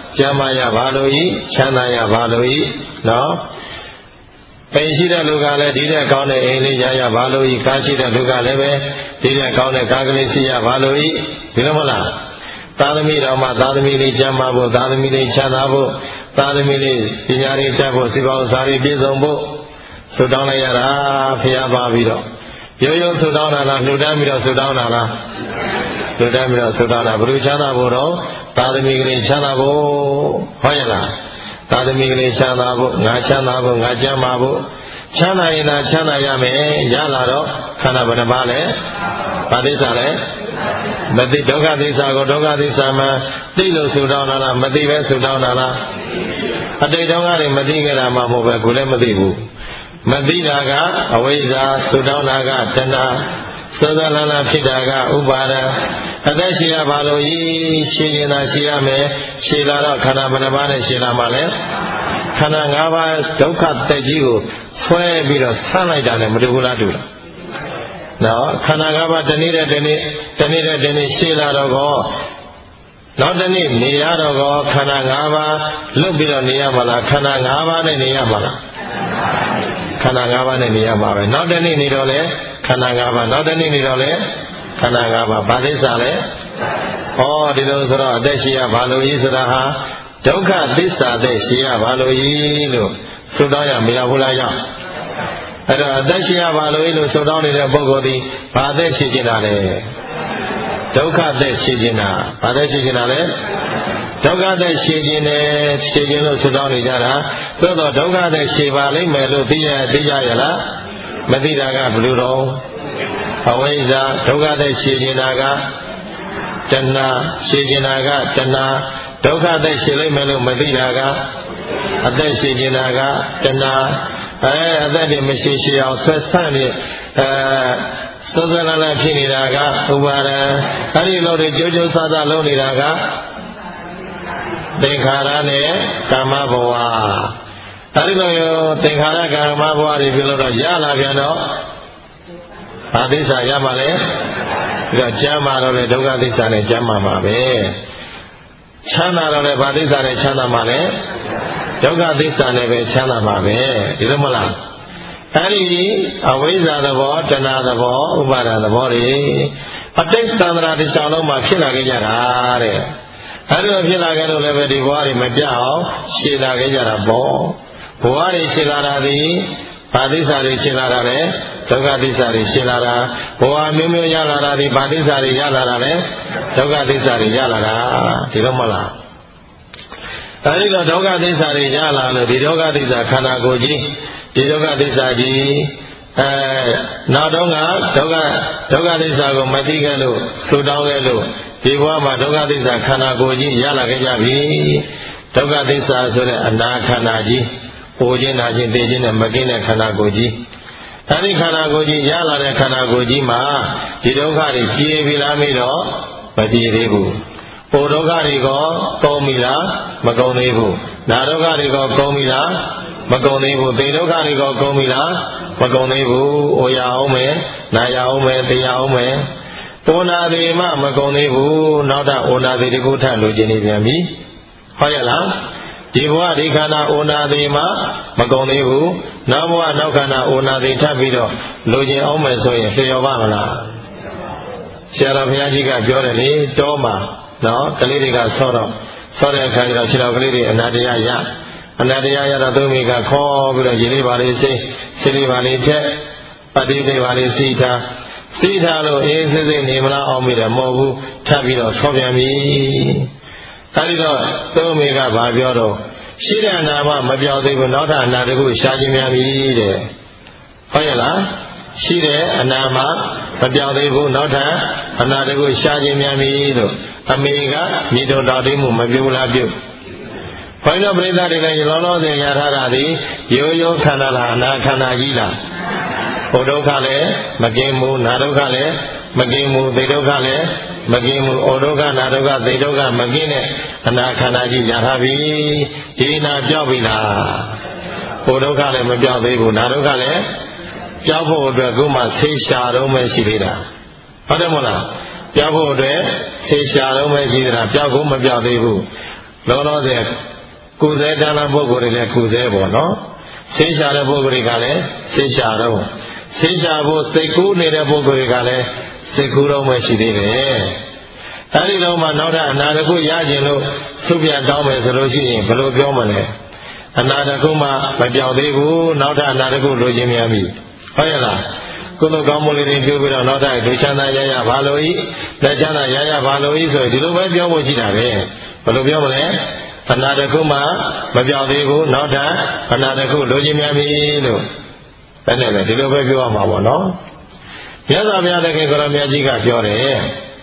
ကျမ်းမာရဘာလို့ဤချမ်းသာရဘာလို့ဤနော်အိမ်ရှိတဲ့လူကလည်းဒီတဲ့ကောင်းတဲ့အိမ်လေးရရဘာလို့ဤကားရှိတဲ့လူကလည်းပဲဒီတဲ့ကောင်းတဲ့ကားကလေးရှိရဘာလို့ဤဒီလိုမလားသာသမီတော်မှာသာသမီလေးကျမ်းမာဖို့သာသမီလေးချမ်းသာဖို့သာသမီလေးပညာရည်တတ်ဖို့စိတ်ပေါင်းစားရည်ပြည့်စုံဖို့ဆုတောင်းလိုက်ရတာဖျားပါပြီးတော့ရိုးရိုးဆုတောင်းတာလားလှူဒန်းပြီးတော့ဆုတောင်းတာလားလှူဒန်းပြီးတော့ဆုတောင်းတာဘယ်လိုချမ်းသာဖို့တော့သာသမီကလေးချမ်းသာဖို့ဟုတ်ရဲ့လားသာသမီကလေးချမ်းသာဖို့ငါချမ်းသာဖို့ငါကျမ်းမာဖို့ချမ်းသာရင်သာချမ်းသာရမယ်ရလာတော့ခန္ဓာဘယ်နှပါလဲဘာသစ္စာလဲမသိဒုက္ခသစ္စာကိုဒုက္ခသစ္စာမှာသိလို့ဆုတောင်းတာလားမသိပဲဆုတောင်းတာလားအတိတ်တုန်းကနေမသိခဲ့တာမှမဟုတ်ပဲကိုလည်းမသိဘူးမသိတာကအဝိဇ္ဇာသုတောင်းတာကတဏှာသောသလနာဖြစ်တာကဥပါဒံအသက်ရှိရပါလို့ဤရှိနေတာရှိရမယ်ရှိလာတော့ခန္ဓာဘယ်နှပါးနဲ့ရှိလာမှလဲခန္ဓာ၅ပါးဒုက္ခတက်ကြီးကိုဆွဲပြီးတော့ဆန်းလိုက်တာနဲ့မတူဘူးလားတူလားနော်ခန္ဓာ၅ပါးတနေ့တဲ့တနေ့တနေ့တဲ့တနေ့ရှိလာတော့ကောနောက်တနေ့နေရတော့ကောခန္ဓာ၅ပါးလွတ်ပြီးတော့နေရမှာလားခန္ဓာ၅ပါးနဲ့နေရမှာလားခန္ဓာ၅ပါးနဲ့နေရမှာပဲနောက်တနေ့နေတော့လေခန္ဓာ၅ပါးနောက်တနေ့နေတော့လေခန္ဓာ၅ပါးဘာသစ္စာလဲဩဒီလိုဆိုတော့အသက်ရှိရဘာလို့ဤဆိုတာဟာဒုက္ခသစ္စာတဲ့ရှိရဘာလို့ဤလို့သုတောင်းရမရဘူးလားရောက်အဲ့တော့အသက်ရှိရဘာလို့ဤလို့သုတောင်းနေတဲ့ပုဂ္ဂိုလ်ဒီဘာသက်ရှိကျင်တာလဲဒုက္ခသက်ရှိကျင်တာဘာသက်ရှိကျင်တာလဲဒုက္ခသက်ရှိခြင်းနဲ့ရှိခြင်းလို့ဆုတောင်းနေကြတာသို့တော့ဒုက္ခသက်ရှိပါလိမ့်မယ်လို့သိရသိကြရလားမသိတာကဘယ်လိုတော့အဝိဇ္ဇာဒုက္ခသက်ရှိခြင်းတာကတဏှာရှိခြင်းတာကတဏှာဒုက္ခသက်ရှိလိမ့်မယ်လို့မသိတာကအသက်ရှိခြင်းတာကတဏှာအဲအသက်တွေမရှိရှိအောင်ဆက်ဆံနေအဲသောသလလဖြစ်နေတာကဥပါဒံအဲဒီလိုတွေကြိုးကြိုးစားစားလုပ်နေတာကသင်္ခါရနဲ့ကာမဘဝအဲဒီလိုသင်္ခါရကာမဘဝတွေပြုလို့တော့ရလာပြန်တော့ဘာသစ္စာရမှာလဲပြီးတော့ကျမ်းမာတော့လေဒုက္ခသစ္စာနဲ့ကျမ်းမာမှာပဲချမ်းသာတော့လေဘာသစ္စာနဲ့ချမ်းသာမှာလဲဒုက္ခသစ္စာနဲ့ပဲချမ်းသာမှာပဲဒီလိုမလားအဲဒီအဝိဇ္ဇာသဘောတဏှာသဘောဥပါဒသဘောတွေအတိတ်သန္တရာတစ်ချောင်းလုံးမှာဖြစ်လာခဲ့ကြတာတဲ့အဲဒီလိုဖြစ်လာခဲ့လို့လည်းပဲဒီဘဝတွေမပြအောင်ရှည်လာခဲ့ကြတာပေါ့ဘဝတွေရှည်လာတာဒီဘာသစ္စာတွေရှည်လာတာလဲဒုက္ခသစ္စာတွေရှည်လာတာဘဝမျိုးမျိုးရလာတာဒီဘာသစ္စာတွေရလာတာလဲဒုက္ခသစ္စာတွေရလာတာဒီလိုမလားအဲဒီတော့ဒုက္ခသစ္စာတွေရလာလို့ဒီဒုက္ခသစ္စာခန္ဓာကိုယ်ကြီးဒီဒုက္ခသစ္စာကြီးအဲနောက်တော့ကဒုက္ခဒုက္ခသစ္စာကိုမသိခဲ့လို့သုတောင်းခဲ့လို့ဒီဘဝမှာဒုက္ခသစ္စာခန္ဓာကိုယ်ကြီးရလာခဲ့ကြပြီဒုက္ခသစ္စာဆိုတဲ့အနာခန္ဓာကြီးပိုခြင်းနာခြင်းသိခြင်းနဲ့မကင်းတဲ့ခန္ဓာကိုယ်ကြီးအဲဒီခန္ဓာကိုယ်ကြီးရလာတဲ့ခန္ဓာကိုယ်ကြီးမှာဒီဒုက္ခတွေပြေပြီလားမေးတော့မပြေသေးဘူး။ပိုဒုက္ခတွေကကုန်ပြီလားမကုန်သေးဘူး။နာဒုက္ခတွေကကုန်ပြီလားမကုန်သေးဘူး။သိဒုက္ခတွေကကုန်ပြီလားမကုန်သေးဘူး။အိုရအောင်မယ်နာရအောင်မယ်သိရအောင်မယ်။အိုနာသေးမှမကုန်သေးဘူး။နောက်တော့အိုနာသေးတကူထပ်လိုချင်နေပြန်ပြီ။ဟုတ်ရဲ့လားဒီဘဝဒီခန္ဓာအိုနာသေးမှမကုန်သေးဘူး။နောက်ဘဝနောက်ခန္ဓာအိုနာသေးထပ်ပြီးတော့လိုချင်အောင်မယ်ဆိုရင်လျော်ပါမလား။ဆရာတော်ဘုရားကြီးကပြောတယ်လေတောမှာနော်ကလေးတွေကဆောတော့ဆောတဲ့အခါကျတော့ခြေတော်ကလေးတွေအနာတရားရအနာတရားရတော့သုံးမိကခေါ်ပြီးတော့ရေလေးပါလေးစိစိလေးပါလေးထက်ပတိလေးပါလေးစီထားစီထားလို့အေးစိစိနေမလားအောင်မိတယ်မဟုတ်ဘူးထပ်ပြီးတော့ဆောပြန်ပြီအဲဒီတော့သုံးမိကဘာပြောတော့ရှိတဲ့အနာမမပြောင်းသေးဘူးနောက်ထပ်အနာတခုရှားခြင်းများပြီတဲ့ဟုတ်ရဲ့လားရှိတဲ့အနာမမပြောင်းသေးဘူးနောက်ထပ်အနာတခုရှားခြင်းများပြီလို့အမေကမြေတော်တော်တိမှုမပြုလားပြုဘုန်းတော်ပရိသတ်တွေလည်းလောလောဆယ်ရထားတာဒီရိုးရိုးခန္ဓာလားအနာခန္ဓာကြီးလားဘုဒုက္ခလည်းမကင်းဘူးနာဒုက္ခလည်းမကင်းဘူးသိဒုက္ခလည်းမကင်းဘူးဩဒုက္ခနာဒုက္ခသိဒုက္ခမကင်းတဲ့အနာခန္ဓာကြီးရထားပြီဒီနာပြောက်ပြီလားဘုဒုက္ခလည်းမပြောက်သေးဘူးနာဒုက္ခလည်းပြောက်ဖို့အတွက်ခုမှဆေးရှာတော့မှရှိသေးတာဟုတ်တယ်မဟုတ်လားပြောက်ဖို့အတွက်ဆေးရှာတော့မှရှိသေးတာပြောက်ဖို့မပြောက်သေးဘူးလောလောဆယ်ကုသဲတန်းတဲ့ပုဂ္ဂိုလ်တွေလည်းကုသဲပေါ့နော်ဆေးရှာတဲ့ပုဂ္ဂိုလ်တွေကလည်းဆေးရှာတော့ဆေးရှာဖို့စိတ်ကူးနေတဲ့ပုဂ္ဂိုလ်တွေကလည်းစိတ်ကူးတော့မှရှိသေးတယ်အဲဒီတော့မှနောက်ထပ်အနာတကုရခြင်းလို့သုပြတောင်းမယ်ဆိုလို့ရှိရင်ဘယ်လိုပြောမလဲအနာတကုမှမပြောင်းသေးဘူးနောက်ထပ်အနာတကုလိုချင်များပြီဟုတ်ရဲ့လားကုသိုလ်ကောင်းမှုလေးတွေပြုပြီးတော့နောက်ထပ်ဒုချမ်းသာရရဘာလို့ဤလက်ချမ်းသာရရဘာလို့ဤဆိုဒီလိုပဲပြောဖို့ရှိတာပဲဘယ်လိုပြောမလဲအနာတကုမှမပြောင်းသေးဘူးနောက်ထပ်အနာတကုလိုချင်များပြီလို့ဘယ်နဲ့လဲဒီလိုပဲပြောရမှာပေါ့နော်မြတ်စွာဘုရားတခင်ကိုရမြတ်ကြီးကပြောတယ်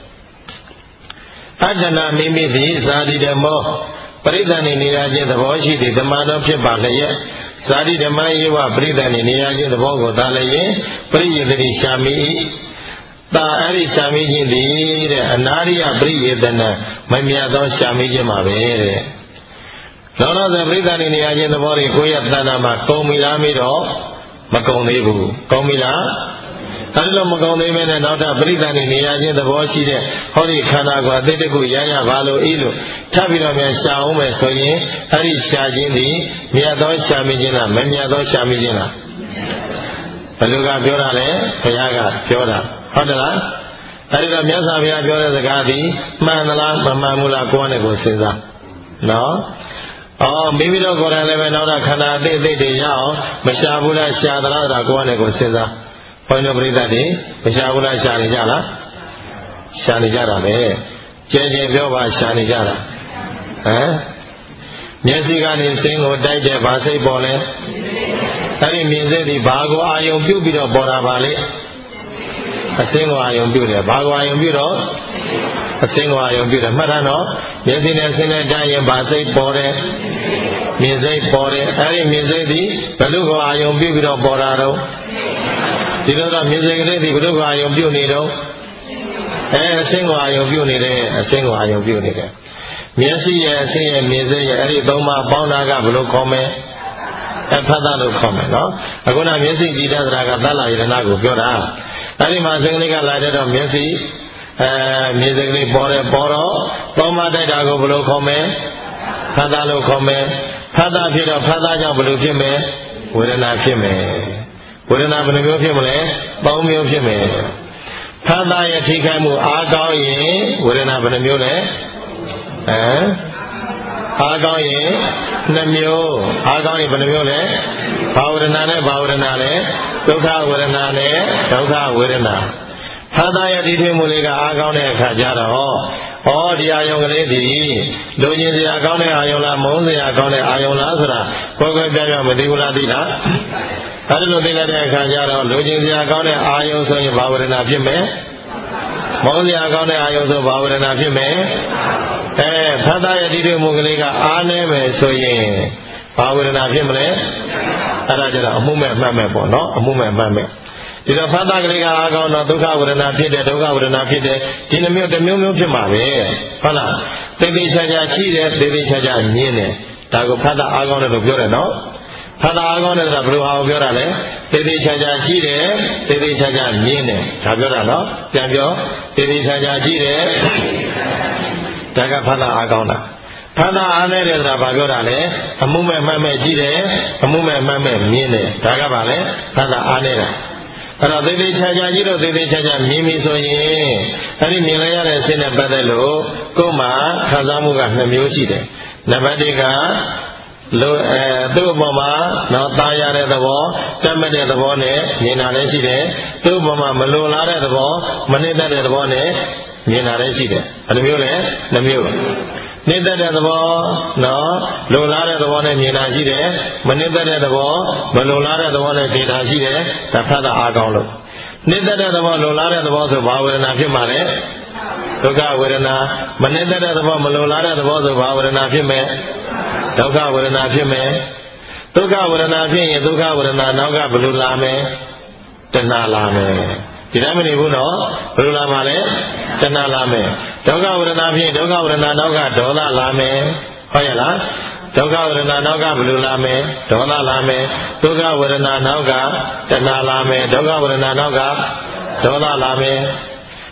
အတ္တနာမိမိသည်ဇာတိဓမ္မောပရိသတ်နေနေရခြင်းသဘောရှိသည်ဓမ္မတော်ဖြစ်ပါလျက်ဇာတိဓမ္မယေဝပရိသတ်နေနေရခြင်းသဘောကိုသာလျင်ပရိယေတိရှာမိသာအဲ့ဒီရှာမိခြင်းသည်တဲ့အနာရိယပရိယေတနာမမြတ်သောရှာမိခြင်းပါပဲတဲ့လောလောဆယ်ပရိသတ်နေနေရခြင်းသဘောတွေကိုယ့်ရဲ့တဏ္ဍာမှာကုန်ပြီလားမေးတော့မကုန်သေးဘူးကုန်ပြီလားအဲဒီလိုမကုန်သေးမဲနဲ့နောက်ထပ်ပရိသတ်နေနေရခြင်းသဘောရှိတဲ့ဟောဒီခန္ဓာကိုအတိတ်တခုရရပါလို့ဤလို့ထပ်ပြီးတော့မြန်ရှာအောင်မယ်ဆိုရင်အဲဒီရှာခြင်းသည်မြတ်သောရှာမိခြင်းလားမမြတ်သောရှာမိခြင်းလားဘယ်လိုကပြောတာလဲဘုရားကပြောတာဟုတ်တယ်လားအဲဒီတော့မြတ်စွာဘုရားပြောတဲ့စကားသည်မှန်သလားမမှန်ဘူးလားကိုယ်နဲ့ကိုယ်စဉ်းစားနော်အော်မိမိတို့ကိုယ်တိုင်လည်းပဲနောက်တော့ခန္ဓာအသေးသေးတွေရအောင်မရှာဘူးလားရှာသလားဆိုတာကိုယ်နဲ့ကိုယ်စဉ်းစားဘုန်းတော်ပရိသတ်တွေမရှာဘူးလားရှာနေကြလားရှာနေကြတာပဲကျဲကျဲပြောပါရှာနေကြတာဟမ်မျက်စိကနေစင်းကိုတိုက်တဲ့ဘာစိတ်ပေါ်လဲအဲ့ဒီမြင်စိတ်ဒီဘာကိုအာယုံပြုတ်ပြီးတော့ပေါ်တာပါလေအစင်းကိုအာယုံပြုတ်တယ်ဘာကိုအာယုံပြုတ်တော့အစင်းကိုအာယုံပြုတ်တယ်မှတ်ထားတော့မျက်စိနဲ့စင်းနဲ့တိုက်ရင်ဘာစိတ်ပေါ်တယ်မြင်စိတ်ပေါ်တယ်အဲ့ဒီမြင်စိတ်ဒီဘယ်လိုကိုအာယုံပြုတ်ပြီးတော့ပေါ်တာတော့ဒီလိုတော့မြင်စိတ်ကလေးဒီဘုရုအာယုံပြုတ်နေတော့အဲအစင်းကိုအာယုံပြုတ်နေတယ်အစင်းကိုအာယုံပြုတ်နေတယ်မျက်စိရဲ့အစင်းရဲ့မြင်စိတ်ရဲ့အဲ့ဒီသုံးပါးပေါင်းတာကဘယ်လိုခေါ်မလဲအဖတ်တာလို့ခေါ်မယ်နော်အခုနမျက်စိကြည့်တဲ့သရာကသလယတနာကိုပြောတာအဲ့ဒီမှာစင်ကလေးကလာတဲ့တော့မျက်စိအဲမြင်စိတ်ကလေးပေါ်တယ်ပေါ်တော့သုံးပါးတိုက်တာကိုဘယ်လိုခေါ်မလဲဖတ်တာလို့ခေါ်မယ်ဖတ်တာဖြစ်တော့ဖတ်တာကြောင့်ဘယ်လိုဖြစ်မလဲဝေဒနာဖြစ်မယ်ဝေဒနာဘယ်နှမျိုးဖြစ်မလဲသုံးမျိုးဖြစ်မယ်ဖတ်တာရဲ့ထိခိုက်မှုအားကောင်းရင်ဝေဒနာဘယ်နှမျိုးလဲဟမ်အားကောင်းရင်နှစ်မျိုးအားကောင်းရင်ဘယ်နှမျိုးလဲဘာဝေဒနာနဲ့ဘာဝေဒနာလဲဒုက္ခဝေဒနာနဲ့ဒုက္ခဝေဒနာဖတ်တာရဲ့ဒီထွေးမှုလေးကအားကောင်းတဲ့အခါကျတော့ဩဒီအာယုံကလေးဒီလူကျင်စရာကောင်းတဲ့အာယုံလားမုန်းစရာကောင်းတဲ့အာယုံလားဆိုတာကိုယ်ကိုယ်ပြပြမသိဘူးလားသိလားအဲဒီလိုသိလိုက်တဲ့အခါကျတော့လူကျင်စရာကောင်းတဲ့အာယုံဆိုရင်ဘာဝေဒနာဖြစ်မယ်မုန်းစရာကောင်းတဲ့အာယုံဆိုဘာဝေဒနာဖြစ်မယ်အဲဖတ်တာရဲ့ဒီထွေးမှုကလေးကအားနေမယ်ဆိုရင်ဘာဝေဒနာဖြစ်မလဲအဲဒါကျတော့အမှုမဲ့မှတ်မဲ့ပေါ့နော်အမှုမဲ့မှတ်မဲ့ဒီတော့ဖတ်တာကလေးကအားကောင်းတော့ဒုက္ခဝေဒနာဖြစ်တယ်ဒုက္ခဝေဒနာဖြစ်တယ်ဒီနှမျိုးတစ်မျိုးမျိုးဖြစ်မှာပဲဟုတ်လားသိသိချာချာရှိတယ်သိသိချာချာမြင်တယ်ဒါကိုဖတ်တာအားကောင်းတယ်လို့ပြောတယ်နော်ဖတ်တာအားကောင်းတယ်ဆိုတာဘယ်လိုအားကိုပြောတာလဲသိသိချာချာရှိတယ်သိသိချာချာမြင်တယ်ဒါပြောတာနော်ပြန်ပြောသိသိချာချာရှိတယ်ဒါကဖတ်တာအားကောင်းတာဖတ်တာအားနဲ့တယ်ဆိုတာဘာပြောတာလဲအမှုမဲ့မှတ်မဲ့ရှိတယ်အမှုမဲ့မှတ်မဲ့မြင်တယ်ဒါကဘာလဲဖတ်တာအားနေတာအဲ့တော့သေသေးချာချာကြီးတော့သေသေးချာချာမြင်ပြီဆိုရင်အဲ့ဒီမြင်လိုက်ရတဲ့စိတ်နဲ့ပတ်သက်လို့ကိုယ်မှာခံစားမှုကနှစ်မျိုးရှိတယ်။နံပါတ်တစ်ကလို့အဲသူ့အပေါ်မှာတော့ตายရတဲ့သဘောတတ်မဲ့တဲ့သဘောနဲ့မြင်တာလည်းရှိတယ်။သူ့အပေါ်မှာမလိုလားတဲ့သဘောမနစ်သက်တဲ့သဘောနဲ့မြင်တာလည်းရှိတယ်။အဲ့လိုမျိုးလေနှမျိုးနစ်သက်တဲ့သဘောနော်လိုလားတဲ့သဘောနဲ့မြင်တာရှိတယ်မနစ်သက်တဲ့သဘောမလိုလားတဲ့သဘောနဲ့မြင်တာရှိတယ်ဒါဖတ်တာအားကောင်းလို့နစ်သက်တဲ့သဘောလိုလားတဲ့သဘောဆိုဘာဝေဒနာဖြစ်မှာလဲဒုက္ခဝေဒနာမနစ်သက်တဲ့သဘောမလိုလားတဲ့သဘောဆိုဘာဝေဒနာဖြစ်မယ်ဒုက္ခဝေဒနာဖြစ်မယ်ဒုက္ခဝေဒနာဖြစ်ရင်ဒုက္ခဝေဒနာနောက်ကဘယ်လိုလာမလဲတဏှာလာမယ်ဒီတိုင်းမနေဘူးနော်ဘယ်လိုလာမှာလဲတဏှာလာမယ်ဒုက္ခဝေဒနာဖြစ်ရင်ဒုက္ခဝေဒနာနောက်ကဒေါသလာမယ်ဟုတ်ရဲ့လားဒုက္ခဝေဒနာနောက်ကဘယ်လိုလာမယ်ဒေါသလာမယ်ဒုက္ခဝေဒနာနောက်ကတဏှာလာမယ်ဒုက္ခဝေဒနာနောက်ကဒေါသလာမယ်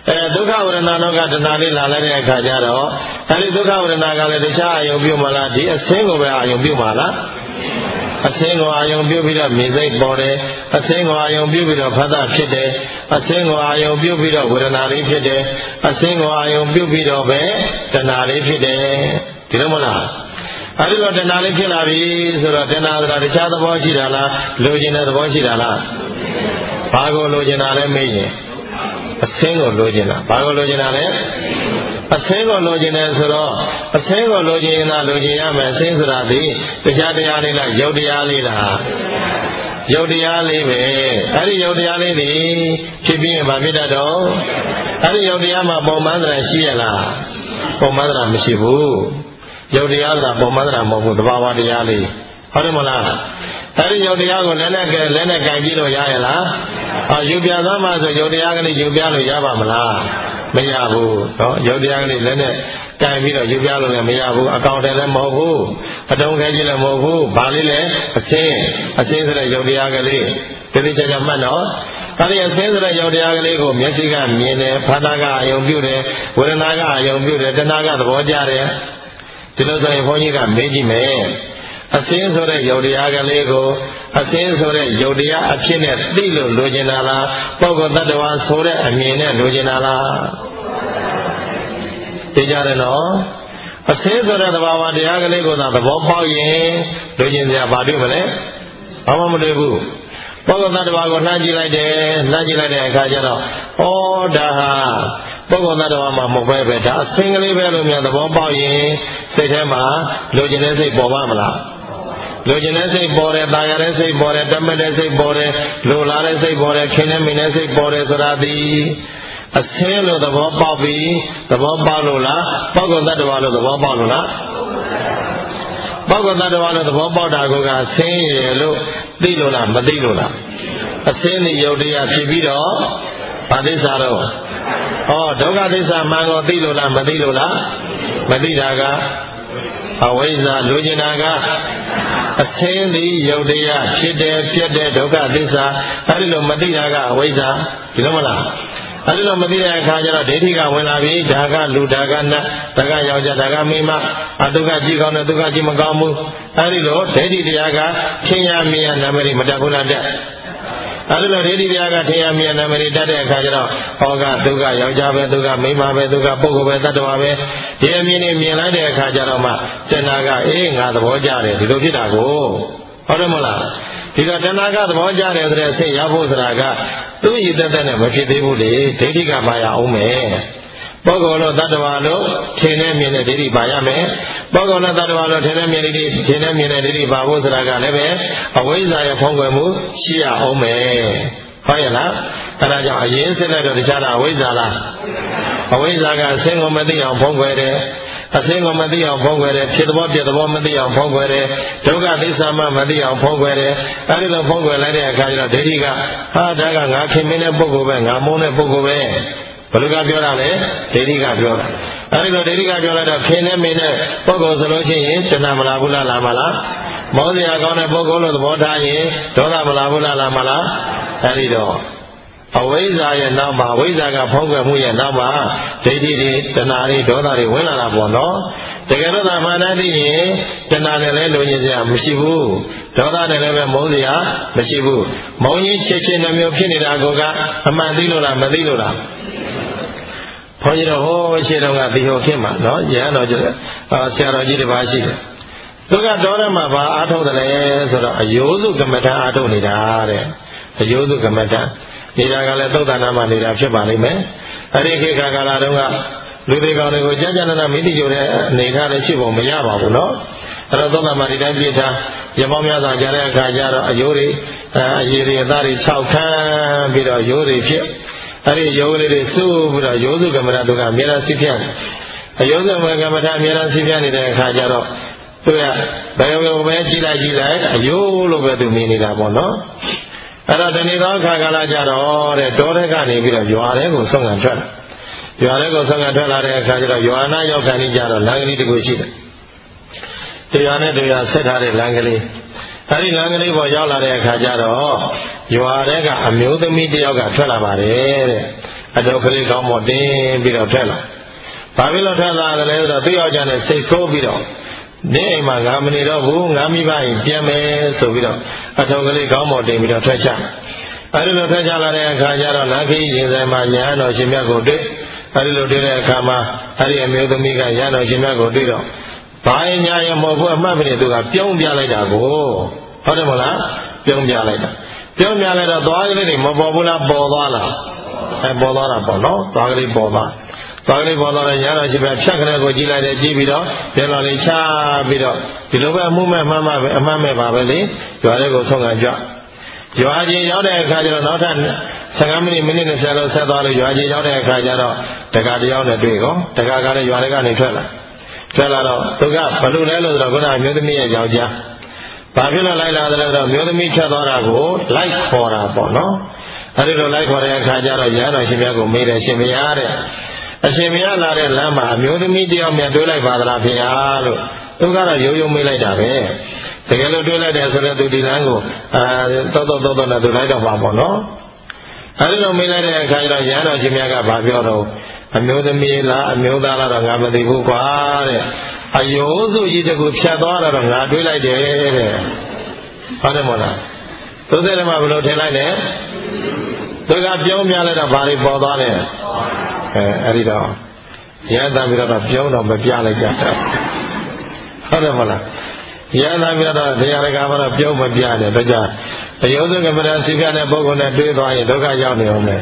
အဲဒုက္ခဝေဒနာတော့ကတဏှာလေးလာလိုက်တဲ့အခါကျတော့အဲဒီဒုက္ခဝေဒနာကလည်းတခြားအာယုံပြုမှလားဒီအဆင်းကိုပဲအာယုံပြုမှလားအဆင်းကိုအာယုံပြုပြီးတော့မြင်စိတ်ပေါ်တယ်အဆင်းကိုအာယုံပြုပြီးတော့ဖတ်တာဖြစ်တယ်အဆင်းကိုအာယုံပြုပြီးတော့ဝေဒနာလေးဖြစ်တယ်အဆင်းကိုအာယုံပြုပြီးတော့ပဲတဏှာလေးဖြစ်တယ်ဒီလိုမလားအဲဒီတော့တဏှာလေးဖြစ်လာပြီဆိုတော့တဏှာဆိုတာတခြားသဘောရှိတာလားလိုချင်တဲ့သဘောရှိတာလားဘာကိုလိုချင်တာလဲမေးရင်အဆင်းကိုလိုချင်တာဘာကိုလိုချင်တာလဲအဆင်းကိုလိုချင်တယ်ဆိုတော့အဆင်းကိုလိုချင်ရင်လားလိုချင်ရမယ်အဆင်းဆိုတာဒီတရားတရားလေးလားယုတ်တရားလေးလားယုတ်တရားလေးပဲအဲ့ဒီယုတ်တရားလေးဒီဖြစ်ပြီးရင်ဗာဖြစ်တတ်တော့အဲ့ဒီယုတ်တရားမှာပုံမှန်သဏ္ဍာန်ရှိရလားပုံမှန်သဏ္ဍာန်မရှိဘူးယုတ်တရားဆိုတာပုံမှန်သဏ္ဍာန်မဟုတ်ဘူးသဘာဝတရားလေးဟုတ်တယ်မလားအဲ့ဒီယုတ်တရားကိုလည်းနဲ့ကဲလည်းနဲ့ကြိုင်ကြည့်လို့ရရလားအော်ယူပြသွားမှဆိုယုတ်တရားကလေးယူပြလို့ရပါမလားမရဘူးနော်ယုတ်တရားကလေးလည်းနဲ့ကြိုင်ပြီးတော့ယူပြလို့လည်းမရဘူးအကောင့်တယ်လည်းမဟုတ်ဘူးအတုံးခဲကြီးလည်းမဟုတ်ဘူးဘာလေးလဲအစင်းအစင်းဆိုတဲ့ယုတ်တရားကလေးဒီလိုကြကြမှတ်နော်ဒါရီအစင်းဆိုတဲ့ယုတ်တရားကလေးကိုမျက်စိကမြင်တယ်ဖာသာကအယုံပြုတယ်ဝေဒနာကအယုံပြုတယ်တဏှာကသဘောကျတယ်ဒီလိုဆိုရင်ဘုန်းကြီးကမေးကြည့်မယ်အစင်းဆိုတဲ့ယုတ်တရားကလေးကိုအစင်းဆိုတဲ့ယုတ်တရားအဖြစ်နဲ့သိလို့လိုချင်တာလားပုဂ္ဂိုလ်တ attva ဆိုတဲ့အမြင်နဲ့လိုချင်တာလားသိကြတယ်နော်အစင်းဆိုတဲ့သဘာဝတရားကလေးကိုသာသဘောပေါက်ရင်လိုချင်စရာဘာတွေ့မလဲဘာမှမတွေ့ဘူးပုဂ္ဂိုလ်တ attva ကိုနှမ်းကြည့်လိုက်တယ်နှမ်းကြည့်လိုက်တဲ့အခါကျတော့ဩဒါဟာပုဂ္ဂိုလ်တ attva မှာမဟုတ်ပဲပဲဒါအစင်းကလေးပဲလို့များသဘောပေါက်ရင်စိတ်ထဲမှာလိုချင်တဲ့စိတ်ပေါ်ပါမလားလိုချင်တဲ့စိတ်ပေါ်တယ်တာယာတဲ့စိတ်ပေါ်တယ်တတ်မဲ့တဲ့စိတ်ပေါ်တယ်လိုလားတဲ့စိတ်ပေါ်တယ်ခင်းနေမိတဲ့စိတ်ပေါ်တယ်ဆိုတာဒီအဆင်းလို့သဘောပေါက်ပြီးသဘောပေါက်လို့လားပုဂ္ဂိုလ်တ attva လို့သဘောပေါက်လို့လားပုဂ္ဂိုလ်တ attva လို့သဘောပေါက်တာကဆင်းရလို့သိလို့လားမသိလို့လားအဆင်းဒီယုတ်တရားဖြစ်ပြီးတော့ဘာသစ္စာတော့ဩဒုက္ခသစ္စာမှန်ကိုသိလို့လားမသိလို့လားမသိတာကအဝိဇ္ဇာလိုချင်တာကအဆင်းသည်ယုတ်တရားဖြစ်တယ်ပြတ်တယ်ဒုက္ခသစ္စာအဲဒီလိုမသိတာကအဝိဇ္ဇာဒီလိုမလားအဲဒီလိုမသိတဲ့အခါကျတော့ဒိဋ္ဌိကဝင်လာပြီဒါကလူဒါကနတ်ဒါကယောက်ျားဒါကမိန်းမအတုကကြည့်ကောင်းတယ်ဒုက္ခကြည့်မကောင်းဘူးအဲဒီလိုဒိဋ္ဌိတရားကထင်ရမြင်ရနာမည်မတတ်ဘူးလားတဲ့အဲဒီလိုဒိဋ္ဌိတရားကထင်ရမြင်နာမည်တတ်တဲ့အခါကျတော့ဟောကဒုက္ခယောက်ျားပဲဒုက္ခမိန်းမပဲဒုက္ခပုဂ္ဂိုလ်ပဲတ attva ပဲဒီအမြင်နဲ့မြင်လိုက်တဲ့အခါကျတော့မှတဏှာကအေးငါသဘောကျတယ်ဒီလိုဖြစ်တာကိုဟုတ်တယ်မလားဒီတော့တဏှာကသဘောကျတယ်ဆိုတဲ့အဆင့်ရောက်ဖို့ဆိုတာကသူ့ရည်သက်သက်နဲ့မဖြစ်သေးဘူးလေဒိဋ္ဌိကပါရအောင်မယ်ပုဂ္ဂိုလ်လို့တ attva လို့ထင်နေမြင်တဲ့ဒိဋ္ဌိပါရမယ်ပုဂ္ဂိုလ်နဲ့တ attva လို့ထင်နေမြင်တဲ့ဒိဋ္ဌိထင်နေမြင်တဲ့ဒိဋ္ဌိပါဖို့ဆိုတာကလည်းပဲအဝိဇ္ဇာရဲ့ဖုံးကွယ်မှုရှိရအောင်မယ်ဟုတ်ရဲ့လားအဲဒါကြောင့်အရင်စစ်လိုက်တော့တခြားလားအဝိဇ္ဇာလားအဝိဇ္ဇာကအစင်းကိုမသိအောင်ဖုံးကွယ်တယ်အစင်းကိုမသိအောင်ဖုံးကွယ်တယ်ဖြစ်သဘောပြသဘောမသိအောင်ဖုံးကွယ်တယ်ဒုက္ခသစ္စာမှမသိအောင်ဖုံးကွယ်တယ်အဲဒီလိုဖုံးကွယ်လိုက်တဲ့အခါကျတော့ဒိဋ္ဌိကဟာဒါကငါခင်မင်းတဲ့ပုဂ္ဂိုလ်ပဲငါမုန်းတဲ့ပုဂ္ဂိုလ်ပဲဘယ်လိုကပြောတာလဲဒိဋ္ဌိကပြောတာအဲဒီလိုဒိဋ္ဌိကပြောလိုက်တော့ခင်နေမင်းတဲ့ပုဂ္ဂိုလ်ဆိုလို့ရှိရင်တဏှာမလာဘူးလားလာမလားမောစရာကောင်းတဲ့ပုဂ္ဂိုလ်လို့သဘောထားရင်ဒေါသမလာဘူးလားလာမလားအဲဒီတော့အဝိဇ္ဇာရဲ့နောက်မှာအဝိဇ္ဇာကဖုံးကွယ်မှုရဲ့နောက်မှာဒိဋ္ဌိတွေတဏှာတွေဒေါသတွေဝင်လာတာပေါ့နော်တကယ်တော့သာမှန်တယ်သိရင်တဏှာနဲ့လည်းလိုချင်စရာမရှိဘူးဒေါသနဲ့လည်းပဲမုန်းစရာမရှိဘူးမုန်းကြီးချစ်ချင်းနှမျိုးဖြစ်နေတာကအမှန်သိလို့လားမသိလို့လားဘုန်းကြီးတို့ဟိုးရှေ့တော့ကဒီဟိုခင်မှာနော်ရဟန်းတော်ကျဆရာတော်ကြီးတစ်ပါးရှိတယ်သူကတော်ရမှာဘာအားထုတ်တယ်လဲဆိုတော့အယိုးစုကမ္မဋ္ဌာန်းအားထုတ်နေတာတဲ့အယိုးစုကမ္မဋ္ဌာန်းနေတာကလည်းသုတ္တနာမှာနေတာဖြစ်ပါလိမ့်မယ်အဲဒီခေတ်ကာလတုန်းကလူတွေကောင်တွေကိုကြာကြာနာနာမိတိကျိုတဲ့အနေထားလည်းရှိဖို့မရပါဘူးနော်အဲတော့သုတ္တမှာဒီတိုင်းပြထားရမောင်းများစွာကြားတဲ့အခါကျတော့အယိုးတွေအရည်တွေအသားတွေခြောက်ခမ်းပြီးတော့ယိုးတွေဖြစ်အဲဒီယိုးလေးတွေစုပြီးတော့ယိုးစုကမ္မဋ္ဌာန်းသူကအများအားစိပြတ်အယိုးစုကမ္မဋ္ဌာန်းအများအားစိပြတ်နေတဲ့အခါကျတော့သူကဘယ်လိုပဲကြည့်လိုက်ကြည့်လိုက်အယိုးလို့ပဲသူမြင်နေတာပေါ့နော်အဲ့တော့ဒီနေ့သောအခါကာလကြတော့တဲ့တောထဲကနေပြီးတော့ရွာထဲကိုဆုံးခံထွက်လာရွာထဲကိုဆုံးခံထွက်လာတဲ့အခါကျတော့ရွာနာရောက်ခံနေကြတော့လမ်းကလေးတစ်ခုရှိတယ်တရားနဲ့တရားဆက်ထားတဲ့လမ်းကလေးအဲဒီလမ်းကလေးပေါ်ရောက်လာတဲ့အခါကျတော့ရွာထဲကအမျိုးသမီးတစ်ယောက်ကထွက်လာပါတယ်တဲ့အတော်ကလေးကောင်းမောတင်းပြီးတော့ထွက်လာဘာဖြစ်လို့ထွက်လာတယ်လဲဆိုတော့သူ့ယောက်ျားနဲ့စိတ်ဆိုးပြီးတော့နေအိမ်မှာငါမနေတော့ဘူးငါမိဘရင်ပြန်မယ်ဆိုပြီးတော့အတော်ကလေးကောင်းမောတင်းပြီးတော့ထွက်ချအဲဒီလိုထွက်ချလာတဲ့အခါကျတော့လက္ခိရင်ဆိုင်မှာညာတော်ရှင်မြတ်ကိုတွေ့အဲဒီလိုတွေ့တဲ့အခါမှာအဲဒီအမျိုးသမီးကညာတော်ရှင်မြတ်ကိုတွေ့တော့ဘာညာရမဟုတ်ဘူးအမှတ်ပဲသူကပြုံးပြလိုက်တာကိုဟုတ်တယ်မလားပြုံးပြလိုက်တာပြုံးပြလိုက်တော့သွားကလေးတွေမပေါ်ဘူးလားပေါ်သွားလားအဲပေါ်သွားတာပေါ့နော်သွားကလေးပေါ်သွားသွားကလေးပေါ်သွားတဲ့ညာတော်ရှင်မြတ်ဖြတ်ခနဲ့ကိုကြည့်လိုက်တယ်ကြည့်ပြီးတော့ပြန်လာလေးချပြီးတော့ဒီလိုပဲအမှုမဲ့မှန်းမှပဲအမှတ်မဲ့ပါပဲလေကြွားတဲ့ကိုဆုံးခံကြွရွာကြီးရောက်တဲ့အခါကျတော့နောက်ထပ်ဆယ်ငါးမိနစ်မိနစ်၂၀လောက်ဆက်သွားလို့ရွာကြီးရောက်တဲ့အခါကျတော့တက္ကတယောက်နဲ့တွေ့ကောတက္ကကလည်းရွာတွေကနေထွက်လာထွက်လာတော့သူကဘလို့လဲလို့ဆိုတော့ခုနကမျိုးသမီးရဲ့ယောက်ျားဘာဖြစ်လို့လိုက်လာတယ်လဲဆိုတော့မျိုးသမီးချက်သွားတာကိုလိုက်ခေါ်တာပေါ့နော်အဲဒီလိုလိုက်ခေါ်တဲ့အခါကျတော့ရဟန်းတော်ရှင်မြတ်ကိုမေးတယ်ရှင်မရတဲ့အရှင်မရလာတဲ့လမ်းမှာအမျိုးသမီးတယောက်မြတ်တွေ့လိုက်ပါသလားဖေဟာလို့သူကတော့ရိုးရိုးမေးလိုက်တာပဲတကယ်လို့တွေ့လိုက်တယ်ဆိုတော့သူဒီလမ်းကိုအာတောက်တောက်တောက်တောက်နဲ့သူလိုက်တော့ပါပေါ့နော်အဲဒီလိုမေးလိုက်တဲ့အခါကျတော့ရဟန်းတော်ရှင်မြတ်ကဘာပြောတော့အမျိုးသမီးလားအမျိုးသားလားတော့ငါမသိဘူးကွာတဲ့အယိုးစုကြီးတကူဖြတ်သွားတော့ငါတွေ့လိုက်တယ်တဲ့ဟုတ်တယ်မို့လားသူတဲ့မှာဘယ်လိုထင်လိုက်လဲသူကပြောင်းပြလိုက်တော့ဘာတွေပေါ်သွားလဲအဲအဲ့ဒီတော့ရဟန်းသားပြီးတော့ပြောင်းတော့မပြလိုက်ကြတော့ဟုတ်တယ်မို့လားရဟန်းသားပြီးတော့တရားရကမှာတော့ပြောင်းမပြနဲ့ဒါကြောင့်အယုံစုကမ္မဋ္ဌာန်းစိပြတဲ့ပုဂ္ဂိုလ်နဲ့တွေ့သွားရင်ဒုက္ခရောက်နေအောင်လေ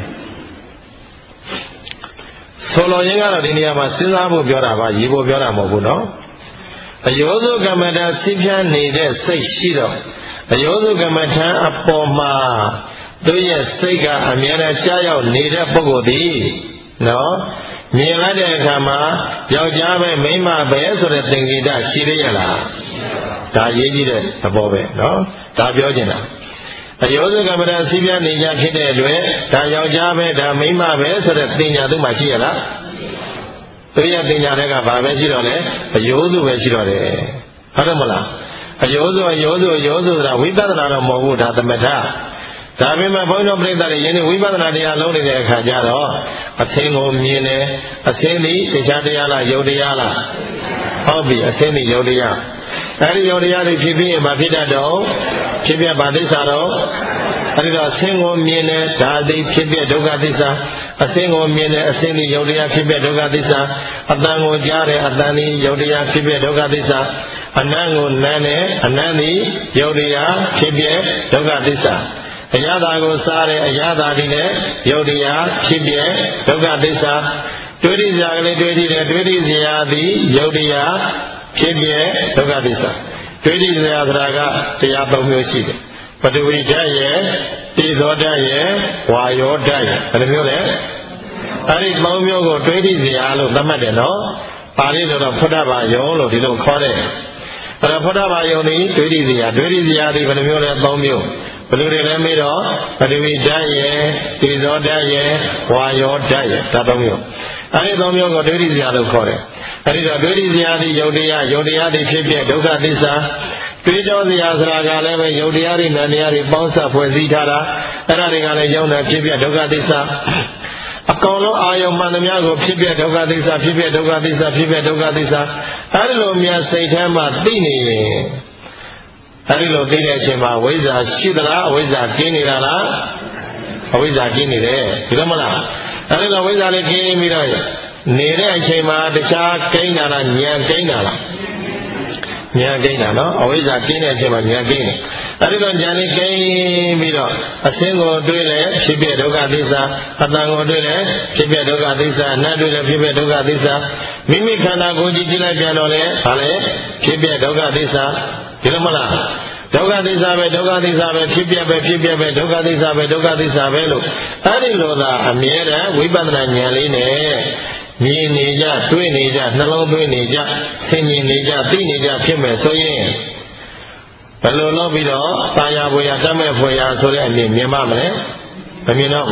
ဆိုလိုရင်းကတော့ဒီနေရာမှာစဉ်းစားဖို့ပြောတာပါရည်ဖို့ပြောတာမဟုတ်ဘူးနော်အယုံစုကမ္မဋ္ဌာန်းစိပြနေတဲ့စိတ်ရှိတော့အယုံစုကမ္မဋ္ဌာန်းအပေါ်မှာသူရဲ့စိတ်ကအမြဲတမ်းကြားရောက်နေတဲ့ပုဂ္ဂိုလ်သည်နော်မြင်လိုက်တဲ့အခါမှာယောက်ျားပဲမိန်းမပဲဆိုတဲ့သင်္ကေတရှိရရလားဒါရေးကြည့်တဲ့သဘောပဲနော်ဒါပြောချင်တာအယောဇကမ္မဋ္ဌာန်းစီးပြနေကြဖြစ်တဲ့အတွက်ဒါယောက်ျားပဲဒါမိန်းမပဲဆိုတဲ့သင်ညာသူ့မှာရှိရလားသူရဲ့သင်ညာတွေကဘာပဲရှိတော့လဲအယောဇပဲရှိတော့တယ်ဟုတ်တယ်မလားအယောဇအယောဇအယောဇဆိုတာဝိပဿနာတော့မဟုတ်ဘူးဒါသမထဒါပေမဲ့ဘုန်းတော်ပြိဿတွေယနေ့ဝိပဿနာတရားလုံးနေတဲ့အခါကျတော့အသင်ကိုမြင်တယ်အသင်ဒီတရားတရားလားယုတ်တရားလားဟုတ်ပြီအသင်ဒီယုတ်တရားအဲဒီယုတ်တရားတွေဖြစ်ပြီးရင်မဖြစ်တတ်တော့ဖြစ်ပြပါသစ္စာတော့အဲဒီတော့အသင်ကိုမြင်တယ်ဒါသိဖြစ်ပြဒုက္ခသစ္စာအသင်ကိုမြင်တယ်အသင်ဒီယုတ်တရားဖြစ်ပြဒုက္ခသစ္စာအတန်ကိုကြားတယ်အတန်ဒီယုတ်တရားဖြစ်ပြဒုက္ခသစ္စာအနံ့ကိုနမ်းတယ်အနံ့ဒီယုတ်တရားဖြစ်ပြဒုက္ခသစ္စာအရသာကိုစားတဲ့အရသာဒီနဲ့ယုတ်တရားဖြစ်ပြဒုက္ခသစ္စာတွေ့ရစရာကလေးတွေ့ရတယ်တွေ့ရစရာသည်ယုတ်တရားဖြစ်ပြဒုက္ခသစ္စာတွေ့ရစရာဆိုတာကတရားသုံးမျိုးရှိတယ်ပထဝီဓာတ်ရဲ့တိသောဓာတ်ရဲ့ဝါယောဓာတ်ရဲ့ဘယ်လိုမျိုးလဲအဲဒီသုံးမျိုးကိုတွေ့ရစရာလို့သတ်မှတ်တယ်နော်ပါဠိလိုတော့ဖုဒ္ဓဘာယုံလို့ဒီလိုခေါ်တယ်အဲ့ဒါဖုဒ္ဓဘာယုံនេះတွေ့ရစရာတွေ့ရစရာဒီဘယ်လိုမျိုးလဲသုံးမျိုးဘယ်လိုတွေလဲမေးတော့ပထဝီဓာတ်ရဲ့တိသောဓာတ်ရဲ့ဝါယောဓာတ်ရဲ့ဒါသုံးမျိုးအဲဒီသုံးမျိုးကိုဒွိဋ္ဌိစရာလို့ခေါ်တယ်အဲဒီတော့ဒွိဋ္ဌိစရာသည်ယုတ်တရားယုတ်တရားသည်ဖြစ်ဖြစ်ဒုက္ခသစ္စာတွေးကြောစရာဆိုတာကလည်းပဲယုတ်တရားတွေနာတရားတွေပေါင်းစပ်ဖွဲ့စည်းထားတာအဲ့ဒါတွေကလည်းယုံနာဖြစ်ဖြစ်ဒုက္ခသစ္စာအကောင်လုံးအာယုံမှန်သမျှကိုဖြစ်ဖြစ်ဒုက္ခသစ္စာဖြစ်ဖြစ်ဒုက္ခသစ္စာဖြစ်ဖြစ်ဒုက္ခသစ္စာအဲဒီလိုများစိတ်ထဲမှာသိနေရင်အဲဒီလိုသိတဲ့အချိန်မှာဝိဇ္ဇာရှိသလားအဝိဇ္ဇာကျင်းနေတာလားအဝိဇ္ဇာကျင်းနေတယ်ဒီလိုမလားအဲဒီလိုဝိဇ္ဇာလေးကျင်းပြီးတော့နေတဲ့အချိန်မှာတခြားကိန်းတာလားဉာဏ်ကိန်းတာလားဉာဏ်ကိန်းတာနော်အဝိဇ္ဇာကျင်းတဲ့အချိန်မှာဉာဏ်ကိန်းတယ်အဲဒီတော့ဉာဏ်လေးကိန်းပြီးတော့အစင်းကိုတွေးလဲဖြစ်ဖြစ်ဒုက္ခသစ္စာအတန်ကိုတွေးလဲဖြစ်ဖြစ်ဒုက္ခသစ္စာအနတ်တွေးလဲဖြစ်ဖြစ်ဒုက္ခသစ္စာမိမိခန္ဓာကိုယ်ကြည့်ကြည့်လိုက်ပြန်တော့လေဒါလည်းဖြစ်ဖြစ်ဒုက္ခသစ္စာဒီလိုမလားဒုက္ခသစ္စာပဲဒုက္ခသစ္စာပဲဖြစ်ပြပဲဖြစ်ပြပဲဒုက္ခသစ္စာပဲဒုက္ခသစ္စာပဲလို့အဲဒီလိုသာအမြဲတမ်းဝိပဿနာဉာဏ်လေးနဲ့မြင်နေကြတွေ့နေကြနှလုံးသွင်းနေကြဆင်ញင်နေကြသိနေကြဖြစ်မယ်ဆိုရင်ဘယ်လိုလုပ်ပြီးတော့တာယာဘွေရတတ်မဲ့ဖွယ်ရဆိုတဲ့အမြင်မြင်ပါမလဲမမြင်တော့ဘူး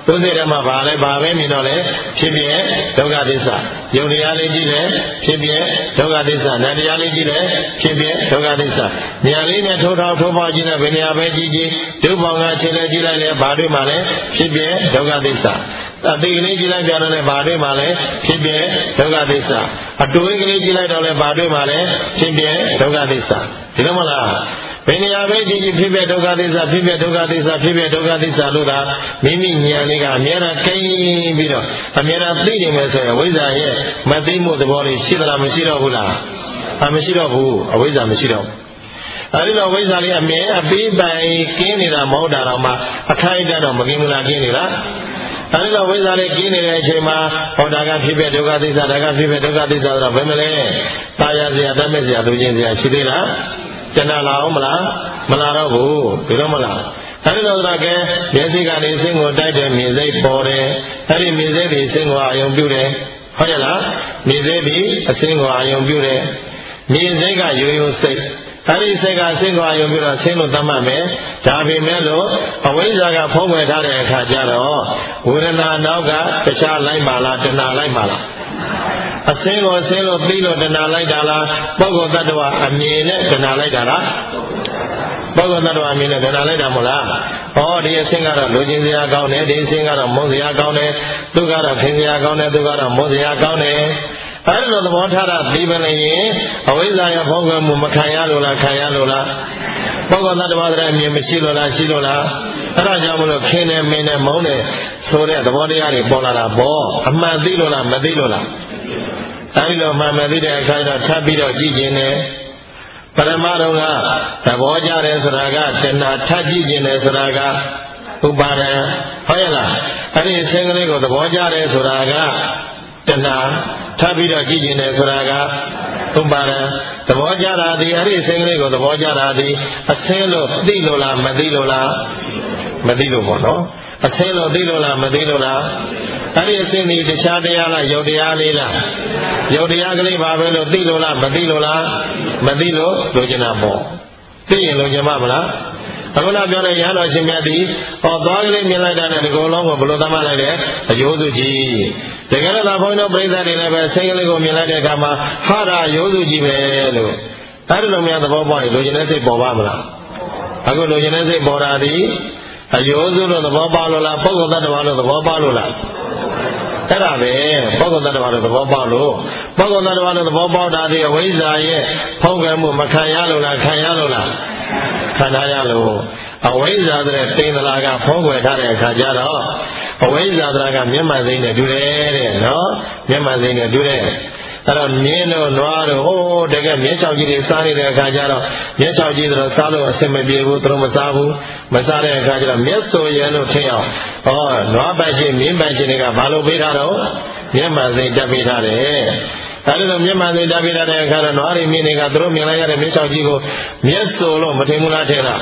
သူစိတ်ထဲမှာဘာလဲဘာပဲမြင်တော့လဲဖြစ်ပြဒုက္ခသစ္စာယုံတရားလေးကြည့်လဲဖြစ်ပြဒုက္ခသစ္စာနံတရားလေးကြည့်လဲဖြစ်ပြဒုက္ခသစ္စာဉာဏ်လေးနဲ့ထိုးထောက်ထိုးပေါက်ကြည့်လဲဘယ်နေရာပဲကြည့်ကြည့်ဒုပေါင်းကခြေလဲကြည့်လိုက်လဲဘာတွေ့မှလဲဖြစ်ပြဒုက္ခသစ္စာအတိတ်လေးကြည့်လိုက်ကြတော့လဲဘာတွေ့မှလဲဖြစ်ပြဒုက္ခသစ္စာအတူကလေးကြည့်လိုက်တော့လဲဘာတွေ့မှလဲဖြစ်ပြဒုက္ခသစ္စာဒီလိုမလားဘယ်နေရာပဲကြည့်ကြည့်ဖြစ်ပြဒုက္ခသစ္စာဖြစ်ပြဒုက္ခသစ္စာဖြစ်ပြဒုက္ခသစ္စာလို့သာမိမိဉာဏ်လေးကအများအားကိန်းပြီးတော့အများအားသိနေမယ်ဆိုရင်ဝိဇ္ဇာရဲ့မသိမှုသဘောလေးရှိသလားမရှိတော့ဘူးလားအမရှိတော့ဘူးအဝိဇ္ဇာမရှိတော့ဘူးအဲဒီတော့ဝိဇ္ဇာလေးအမြဲအပိပိုင်ကင်းနေတာမဟုတ်တာတော့မှအခိုက်အတန့်တော့မကင်းဘူးလားကင်းနေလားအဲဒီတော့ဝိဇ္ဇာလေးကင်းနေတဲ့အချိန်မှာဟောတာကဖြစ်ပြဒုက္ခသစ္စာဒါကဖြစ်ပြဒုက္ခသစ္စာဆိုတော့ဘယ်မလဲတာယာစရာတတ်မဲ့စရာသူချင်းစရာရှိသေးလားကျန်တာလာအောင်မလားမလာတော့ဘူးဒီတော့မလားအဲဒီတော့ကကဲမျက်စိကနေစင်းကိုတိုက်တယ်မြင်စိတ်ပေါ်တယ်အဲဒီမြင်စိတ်ဒီစင်းကိုအာယုံပြုတယ်ဟုတ်ရဲ့လားမြင်စိတ်ဒီအစင်းကိုအာယုံပြုတယ်မြင်စိတ်ကရိုးရိုးစိတ်အဲဒီစိတ်ကအစင်းကိုအာယုံပြုတော့ဆင်းလို့သတ်မှတ်မယ်ဒါပေမဲ့လို့အဝိဇ္ဇာကဖုံးကွယ်ထားတဲ့အခါကျတော့ဝေဒနာနောက်ကတခြားလိုက်ပါလားတဏှာလိုက်ပါလားအစင်းကိုဆင်းလို့သိလို့တဏှာလိုက်တာလားပုဂ္ဂိုလ်တ attva အမြင်နဲ့တဏှာလိုက်တာလားပုဂ္ဂိုလ်တ attva အမြင်နဲ့တဏှာလိုက်တာမဟုတ်လားဟောဒီအစင်းကတော့လူချင်းစရာကောင်းတယ်ဒီအစင်းကတော့မုန်းစရာကောင်းတယ်သူကတော့ခင်စရာကောင်းတယ်သူကတော့မုန်းစရာကောင်းတယ်အဲဒီလိုသဘောထားတာပြီးမလို့ရင်အဝိဇ္ဇာရဲ့ဖုံးကွယ်မှုမခံရလို့လားခံရလို့လားပုဂ္ဂိုလ်တ attva တဲ့အမြင်မရှိလို့လားရှိလို့လားအဲဒါကြောင့်မလို့ခင်းတယ်မင်းတယ်မုန်းတယ်ဆိုတဲ့သဘောတရားတွေပေါ်လာတာပေါ့အမှန်သိလို့လားမသိလို့လားအဲဒီလိုမှန်မှန်သိတဲ့အခါကျတော့ထပ်ပြီးတော့ကြည့်ခြင်းနဲ့ပရမတော်ကသဘောကြတယ်ဆိုတာကတဏှာထပ်ကြည့်ခြင်းနဲ့ဆိုတာကဥပါဒံဟုတ်ရဲ့လားအဲ့ဒီဆင်းကလေးကိုသဘောကြတယ်ဆိုတာကတဏှာထပ်ပြီးတော့ကြည့်ခြင်းနဲ့ဆိုတာကဥပါဒံသဘောကြတာဒီအဲ့ဒီဆင်းကလေးကိုသဘောကြတာဒီအဆင်းလို့သိလို့လားမသိလို့လားမသိလို့ပေါ့နော်အဆင်းလို့သိလို့လားမသိလို့လားအဲ့ဒီအဆင်းဒီတခြားတရားလားယုတ်တရားလေးလားယုတ်တရားကလေးပါပဲလို့သိလို့လားမသိလို့လားမသိလို့လိုချင်တာပေါ့သိရင်လိုချင်မှာမလားအခုနပြောတဲ့ရဟန်းတော်ရှင်မြတ်ဒီဟောသွားကလေးမြင်လိုက်တာနဲ့ဒီကုလုံးကိုဘယ်လိုသတ်မှတ်လိုက်လဲအယိုးစုကြီးတကယ်တော့ဘုန်းကြီးတို့ပြိဿတွေလည်းပဲဆင်းကလေးကိုမြင်လိုက်တဲ့အခါမှာဟာတာယိုးစုကြီးပဲလို့အဲ့ဒီလိုများသဘောပေါက်ရင်လိုချင်တဲ့စိတ်ပေါ်ပါမလားအခုလိုချင်တဲ့စိတ်ပေါ်တာဒီအယိုးစုလို့သဘောပေါက်လို့လားပုဂ္ဂိုလ်တ attva လို့သဘောပေါက်လို့လားအဲ့ဒါပဲပုဂ္ဂိုလ်တ attva လို့သဘောပေါက်လို့ပုဂ္ဂိုလ်တ attva လို့သဘောပေါက်တာဒီအဝိဇ္ဇာရဲ့ဖုံးကွယ်မှုမခံရလို့လားခံရလို့လားခံရလို့အဝိဇ္ဇာတဲ့တိန်သလာကဖုံးကွယ်ထားတဲ့အခါကျတော့အဝိဇ္ဇာသလာကမျက်မှန်သိနဲ့တူတယ်တဲ့နော်မျက်မှန်သိနဲ့တူတယ်အဲ့တော့မြင်းတို့နွားတို့ဟိုးတကယ်မျက်ချောက်ကြီးတွေစားနေတဲ့အခါကျတော့မျက်ချောက်ကြီးတို့စားလို့အဆင်မပြေဘူးသူတို့မစားဘူးမစားတဲ့အခါကျတော့မျက်စိုးရံလို့ထင်အောင်ဟောနွားပိုင်ရှင်မြင်းပိုင်ရှင်တွေကဘာလို့ပေးထားတော့မျက်မှန်သိတက်ပေးထားတယ်အဲဒီလိုမျက်မှန်သိတက်ပေးထားတဲ့အခါတော့နွားတွေမြင်းတွေကသူတို့မြင်လိုက်ရတဲ့မျက်ချောက်ကြီးကိုမျက်စိုးလို့မထင်ဘူးလားထင်လား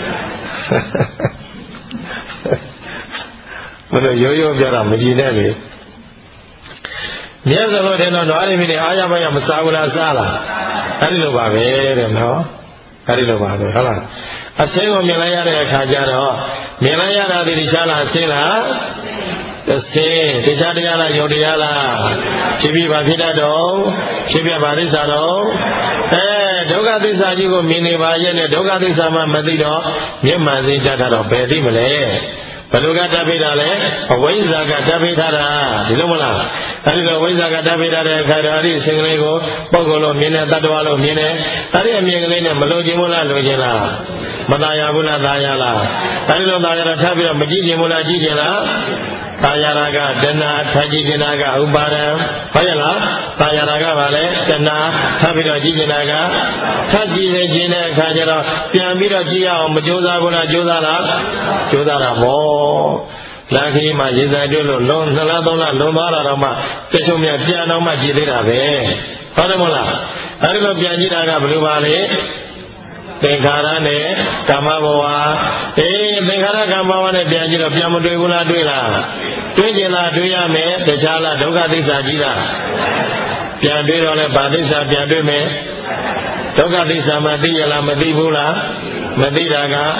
ဘယ်လိုရိုးရိုးပြောတာမကြည့်နဲ့လေမြတ်စွာဘုရားတဲ့တော့နွားရင်းမြစ်အားရပါရမစားဘူးလားစားလားအဲ့ဒီလိုပါပဲတဲ့နော်အဲ့ဒီလိုပါပဲဟုတ်လားအဆင်းကိုမြင်လိုက်ရတဲ့အခါကျတော့မြင်လိုက်ရတာဒီတခြားလားအဆင်းလားအဆင်းတခြားတရားလားယုတ်တရားလားဖြစ်ပြီးပါဖြစ်တတ်တော့ဖြစ်ပြပါသစ္စာတော့အဲဒုက္ခသစ္စာကြီးကိုမြင်နေပါရဲ့နဲ့ဒုက္ခသစ္စာမှမသိတော့မျက်မှန်သိတတ်တော့ဘယ်သိမလဲဘယ်လိုကတတ်ပိတာလဲအဝိဇ္ဇာကတတ်ပိတာဒီလိုမလားအဲဒီလိုဝိဇ္ဇာကတတ်ပိတာတဲ့အခါတော့အဲ့ဒီစင်ကလေးကိုပုဂ္ဂိုလ်လို့မြင်တဲ့တ attva လို့မြင်တယ်အဲ့ဒီအမြင်ကလေးနဲ့မလိုချင်ဘူးလားလိုချင်လားမသာရဘူးလားသာရလားအဲဒီလိုသာရတာထပ်ပြီးတော့မကြည့်ချင်ဘူးလားကြည့်ချင်လားသာယာရာကတဏှာထကြည့်နေတာကဥပါဒံဟုတ်ရဲ့လားသာယာရာကပါလေတဏှာထပ်ပြီးတော့ကြည့်နေတာကထကြည့်နေခြင်းတဲ့အခါကျတော့ပြန်ပြီးတော့ကြည့်ရအောင်မကြိုးစားဘူးလားကြိုးစားလားကြိုးစားတာပေါ့လမ်းခရီးမှာရေဆိုင်တွေ့လို့လုံးနှစ်လသုံးလလုံးသွားတာတော့မှတချို့များပြန်တော့မှကြည့်သေးတာပဲဟုတ်တယ်မဟုတ်လားအဲဒီလိုပြန်ကြည့်တာကဘယ်လိုပါလဲသင်္ခါရနဲ့ကာမဘဝအေးသင်္ခါရကာမဘဝနဲ့ပြန်ကြည့်တော့ပြန်မတွေ့ဘူးလားတွေ့လားတွေ့ကျင်လားတွေ့ရမယ်တခြားလားဒုက္ခသစ္စာကြီးလားပြန်တွေ့တော့လဲဗာသစ္စာပြန်တွေ့မယ်ဒုက္ခသစ္စာမသိရလားမသိဘူးလားမသိတာက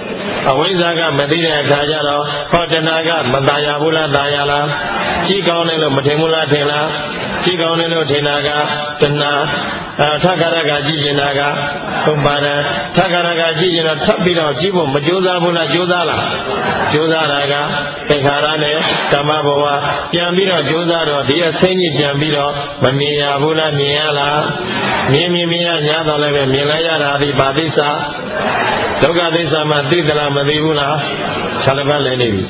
အဝိဇ္ဇာကမသိတဲ့အခါကျတော့ဟောတဏှာကမตายဘူးလားตายလားကြည့်ကောင်းတယ်လို့မထင်ဘူးလားထင်လားကြည့်ကောင်းတယ်လို့ထင်တာကတဏှာထက္ကရကကြည့်နေတာကသုံးပါးတယ်ထက္ကရကကြည့်ရင်တော့ထပ်ပြီးတော့ကြည့်ဖို့မကြိုးစားဘူးလားကြိုးစားလားကြိုးစားတာကသင်္ခါရနဲ့ဓမ္မဘဝပြန်ပြီးတော့ကြိုးစားတော့ဒီအစိမ့်ကြီးပြန်ပြီးတော့မမြင်ရဘူးလားမြင်ရလားမြင်မြင်မြင်ရညာတော့လည်းပဲမြင်လိုက်ရတာဒီဘာသစ္စာဒုက္ခသစ္စာမှသိသလားမသိဘူးလားဆယ်ပတ်လည်းနေပြီ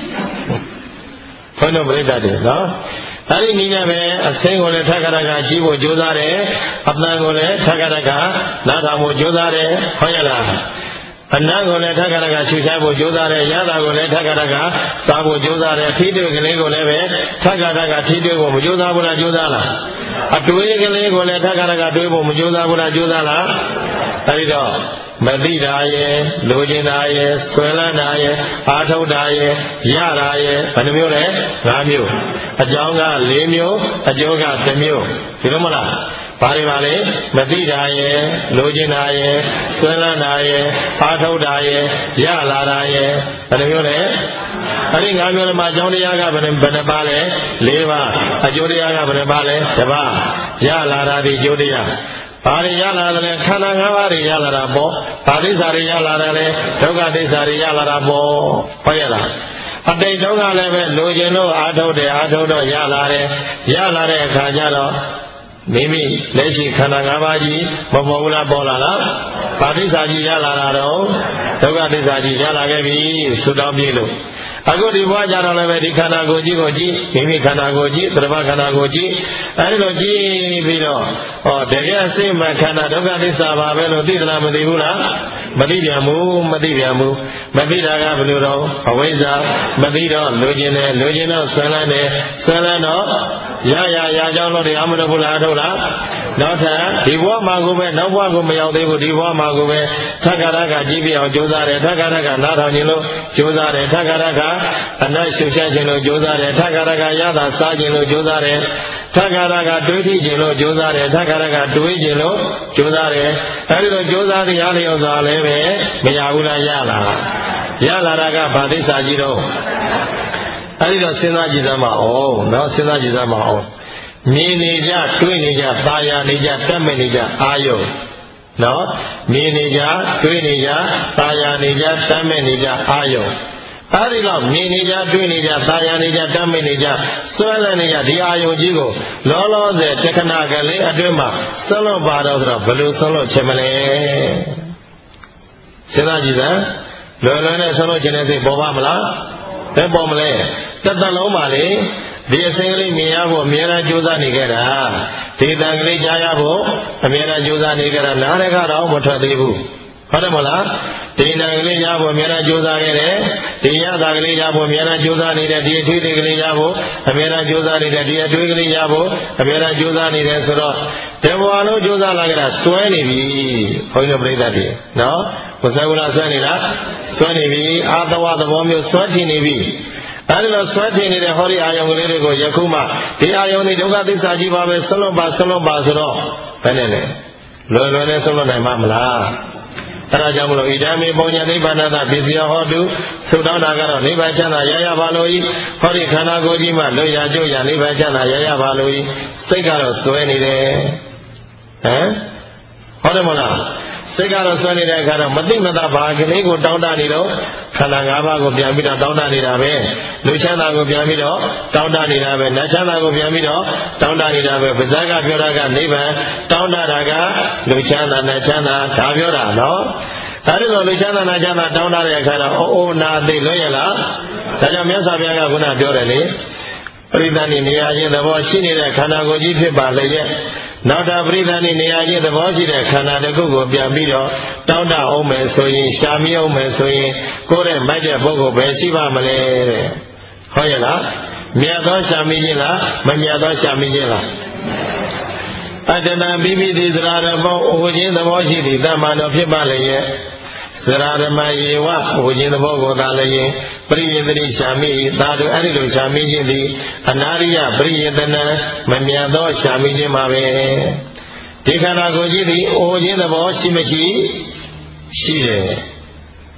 ဘုန်းတော်ပြိတ္တတွေနော်အဲ့ဒီနည်းနဲ့ပဲအစိမ့်ကိုလည်းထက္ကရကကြည့်ဖို့ကြိုးစားတယ်အပန်းကိုလည်းထက္ကရကနားထောင်ဖို့ကြိုးစားတယ်ဟုတ်ရဲ့လားအနတ်ကိုလည်းထက္ကရကရှုရှားဖို့ကြိုးစားတယ်ရတာကိုလည်းထက္ကရကစားဖို့ကြိုးစားတယ်ထိတွေ့ကလေးကိုလည်းပဲထက္ကရကထိတွေ့ဖို့မကြိုးစားဘူးလားကြိုးစားလားအတွေးကလေးကိုလည်းထက္ကရကတွေးဖို့မကြိုးစားဘူးလားကြိုးစားလားအဲဒီတော့မသိတာရဲ့လိုချင်တာရဲ့ဆွဲလန်းတာရဲ့အာထုတ်တာရဲ့ရတာရဲ့ဘယ်နှမျိုးလဲ၅မျိုးအကြောင်းက၄မျိုးအကျိုးကတစ်မျိုးဒီလိုမလားဘာတွေပါလဲမသိတာရဲ့လိုချင်တာရဲ့ဆွဲလန်းတာရဲ့အာထုတ်တာရဲ့ရလာတာရဲ့ဘယ်နှမျိုးလဲအဲ့ဒီ၅မျိုးလုံးမှာအကြောင်းတရားကဘယ်နှဘယ်နှပါလဲ၄ပါးအကျိုးတရားကဘယ်နှပါလဲတစ်ပါးရလာတာဒီအကျိုးတရားဘာတွေရလာတယ်ခန္ဓာ၅ပါးတွေရလာတာပေါ့ဘာသစ္စာတွေရလာတယ်လဲဒုက္ခသစ္စာတွေရလာတာပေါ့ဟုတ်ရဲ့လားအတိတ်ဒုက္ခလည်းပဲလိုချင်လို့အာထုတ်တယ်အာထုတ်တော့ရလာတယ်ရလာတဲ့အခါကျတော့မိမိလက်ရှိခန္ဓာ၅ပါးကြီးမပေါ်ဘူးလားပေါ်လာလားဘာသစ္စာကြီးရလာတာတော့ဒုက္ခသစ္စာကြီးရလာခဲ့ပြီသုတောင်းပြေလို့အခုဒီဘဝကြတော့လည်းပဲဒီခန္ဓာကိုယ်ကြီးကိုကြည့်မိမိခန္ဓာကိုယ်ကြီးသတ္တဝါခန္ဓာကိုယ်ကြီးအဲဒီလိုကြည့်ပြီးတော့ဟောတကယ်စိတ်မှခန္ဓာဒုက္ခသစ္စာပါပဲလို့သိသလားမသိဘူးလားမသိပြန်ဘူးမသိပြန်ဘူးမသိတာကဘယ်လိုတော့အဝိဇ္ဇာမသိတော့လိုချင်တယ်လိုချင်တော့ဆွဲလန်းတယ်ဆွဲလန်းတော့ရရရကြောင်းလို့ဒီအမလို့ဘုရားထုတ်လားနောက်ထပ်ဒီဘဝမှာကိုပဲနောက်ဘဝကိုမရောက်သေးဘူးဒီဘဝမှာကိုပဲသက္ကာရကကြည့်ပြအောင်ကြိုးစားတယ်သက္ကာရကနားထောင်ခြင်းလို့ကြိုးစားတယ်သက္ကာရကအနတ်ရှုရှားခြင်းလို့ကြိုးစားတယ်သက္ကာရကရတာစားခြင်းလို့ကြိုးစားတယ်သက္ကာရကတွေးထိခြင်းလို့ကြိုးစားတယ်သက္ကာရကတွေးခြင်းလို့ကြိုးစားတယ်အဲဒီလိုကြိုးစားတဲ့အားလျော်စွာလည်းပဲမရဘူးလားရလာရလာတာကဘာသစ္စာကြီးတော့အဲဒီတော့စဉ်းစားကြည့်သမ်းပါအောင်နော်စဉ်းစားကြည့်သမ်းပါအောင်မြင်နေကြတွေးနေကြသာယာနေကြတတ်မဲ့နေကြအာယုံနော်မြင်နေကြတွေးနေကြသာယာနေကြတတ်မဲ့နေကြအာယုံအဲဒီတော့မြင်နေကြတွေးနေကြသာယာနေကြတတ်မဲ့နေကြဆွဲလန်းနေကြဒီအာယုံကြီးကိုလောလောဆယ်တက္ကနာကလေးအတွင်းမှာဆွလွတ်ပါတော့ဆိုတော့ဘယ်လိုဆွလွတ်ချင်မလဲစဉ်းစားကြည့်စမ်းလွယ်လွယ်နဲ့ဆွလွတ်ချင်တဲ့စိတ်ပေါ်ပါမလားဘယ်ပေါ်မလဲတစ်သက်လုံးပါလေဒီအစိမ်းကလေးမြင်ရဖို့အများအားကြိုးစားနေကြတာဒီတန်ကလေးကြားရဖို့အများအားကြိုးစားနေကြတာနားလည်းကတော့မထွက်သေးဘူးဟုတ်တယ်မလားဒီတန်ကလေးရဖို့အများအားကြိုးစားခဲ့တယ်ဒီရတာကလေးရဖို့အများအားကြိုးစားနေတယ်ဒီအထွေးတွေကလေးရဖို့အများအားကြိုးစားနေတယ်ဒီအထွေးကလေးရဖို့အများအားကြိုးစားနေတယ်ဆိုတော့ဒီဘဝလုံးကြိုးစားလာကြတာစွဲနေပြီဘုန်းကြီးတို့ပြိဿတွေနော်မဆွဲဘူးလားဆွဲနေလားဆွဲနေပြီအာသဝသဘောမျိုးဆွဲထင်နေပြီအဲဒီလိုဆွဲထင်နေတဲ့ဟောဒီအာယုံကလေးတွေကိုယခုမှဒီအာယုံတွေဒုက္ခသစ္စာကြီးပါပဲဆွလွတ်ပါဆွလွတ်ပါဆိုတော့ဘယ်နဲ့လဲလွယ်လွယ်နဲ့ဆွလွတ်နိုင်မှာမလားအဲဒါကြောင့်မလို့ဣဒံမေပုံညာနိဗ္ဗာန်သပစ္စယဟောတုသုတောင်းတာကတော့နိဗ္ဗာန်ချမ်းသာရရပါလို့ဤဟောဒီခန္ဓာကိုယ်ကြီးမှလွတ်ရကြွရနိဗ္ဗာန်ချမ်းသာရရပါလို့ဤစိတ်ကတော့ဆွဲနေတယ်ဟမ်ဟုတ်တယ်မလားစိတ်ကတော့ဆွဲနေတဲ့အခါတော့မသိမသာဘာကလေးကိုတောင်းတနေတော့ခန္ဓာ၅ပါးကိုပြန်ပြီးတော့တောင်းတနေတာပဲလူချမ်းသာကိုပြန်ပြီးတော့တောင်းတနေတာပဲနတ်ချမ်းသာကိုပြန်ပြီးတော့တောင်းတနေတာပဲပါဇာကပြောတာကနိဗ္ဗာန်တောင်းတတာကလူချမ်းသာနတ်ချမ်းသာဒါပြောတာနော်ဒါတွေတော့လူချမ်းသာနတ်ချမ်းသာတောင်းတတဲ့အခါတော့အိုးအိုးနာသိလွတ်ရလားဒါကြောင့်မြတ်စွာဘုရားကခုနပြောတယ်လေပရိသတ်နေရာချင်းသဘောရှိနေတဲ့ခန္ဓာကိုယ်ကြီးဖြစ်ပါလေရဲ့နောက်တာပရိသတ်နေရာချင်းသဘောရှိတဲ့ခန္ဓာတစ်ခုကိုပြန်ပြီးတော့တောင်းတအောင်မယ်ဆိုရင်ရှာမိအောင်မယ်ဆိုရင်ကိုယ်ရဲ့မိုက်တဲ့ပုဂ္ဂိုလ်ပဲရှိပါမလဲတဲ့ဟုတ်ရဲ့လားမြတ်သောရှာမိခြင်းလားမမြတ်သောရှာမိခြင်းလားအတ္တနာပိပိတိသရရမောအိုခြင်းသဘောရှိသည်တမ္မာတော်ဖြစ်ပါလေရဲ့သရဓမ္မယေဝဟိုခြင်းသဘောကိုသာလည်းပရိယေတတိရှာမိသာတို့အဲ့ဒီလိုရှာမိခြင်းသည်အနာရိယပရိယေတနံမမြတ်သောရှာမိခြင်းပါပဲဒီခန္ဓာကိုယ်ကြီးသည်အိုခြင်းသဘောရှိမရှိရှိတယ်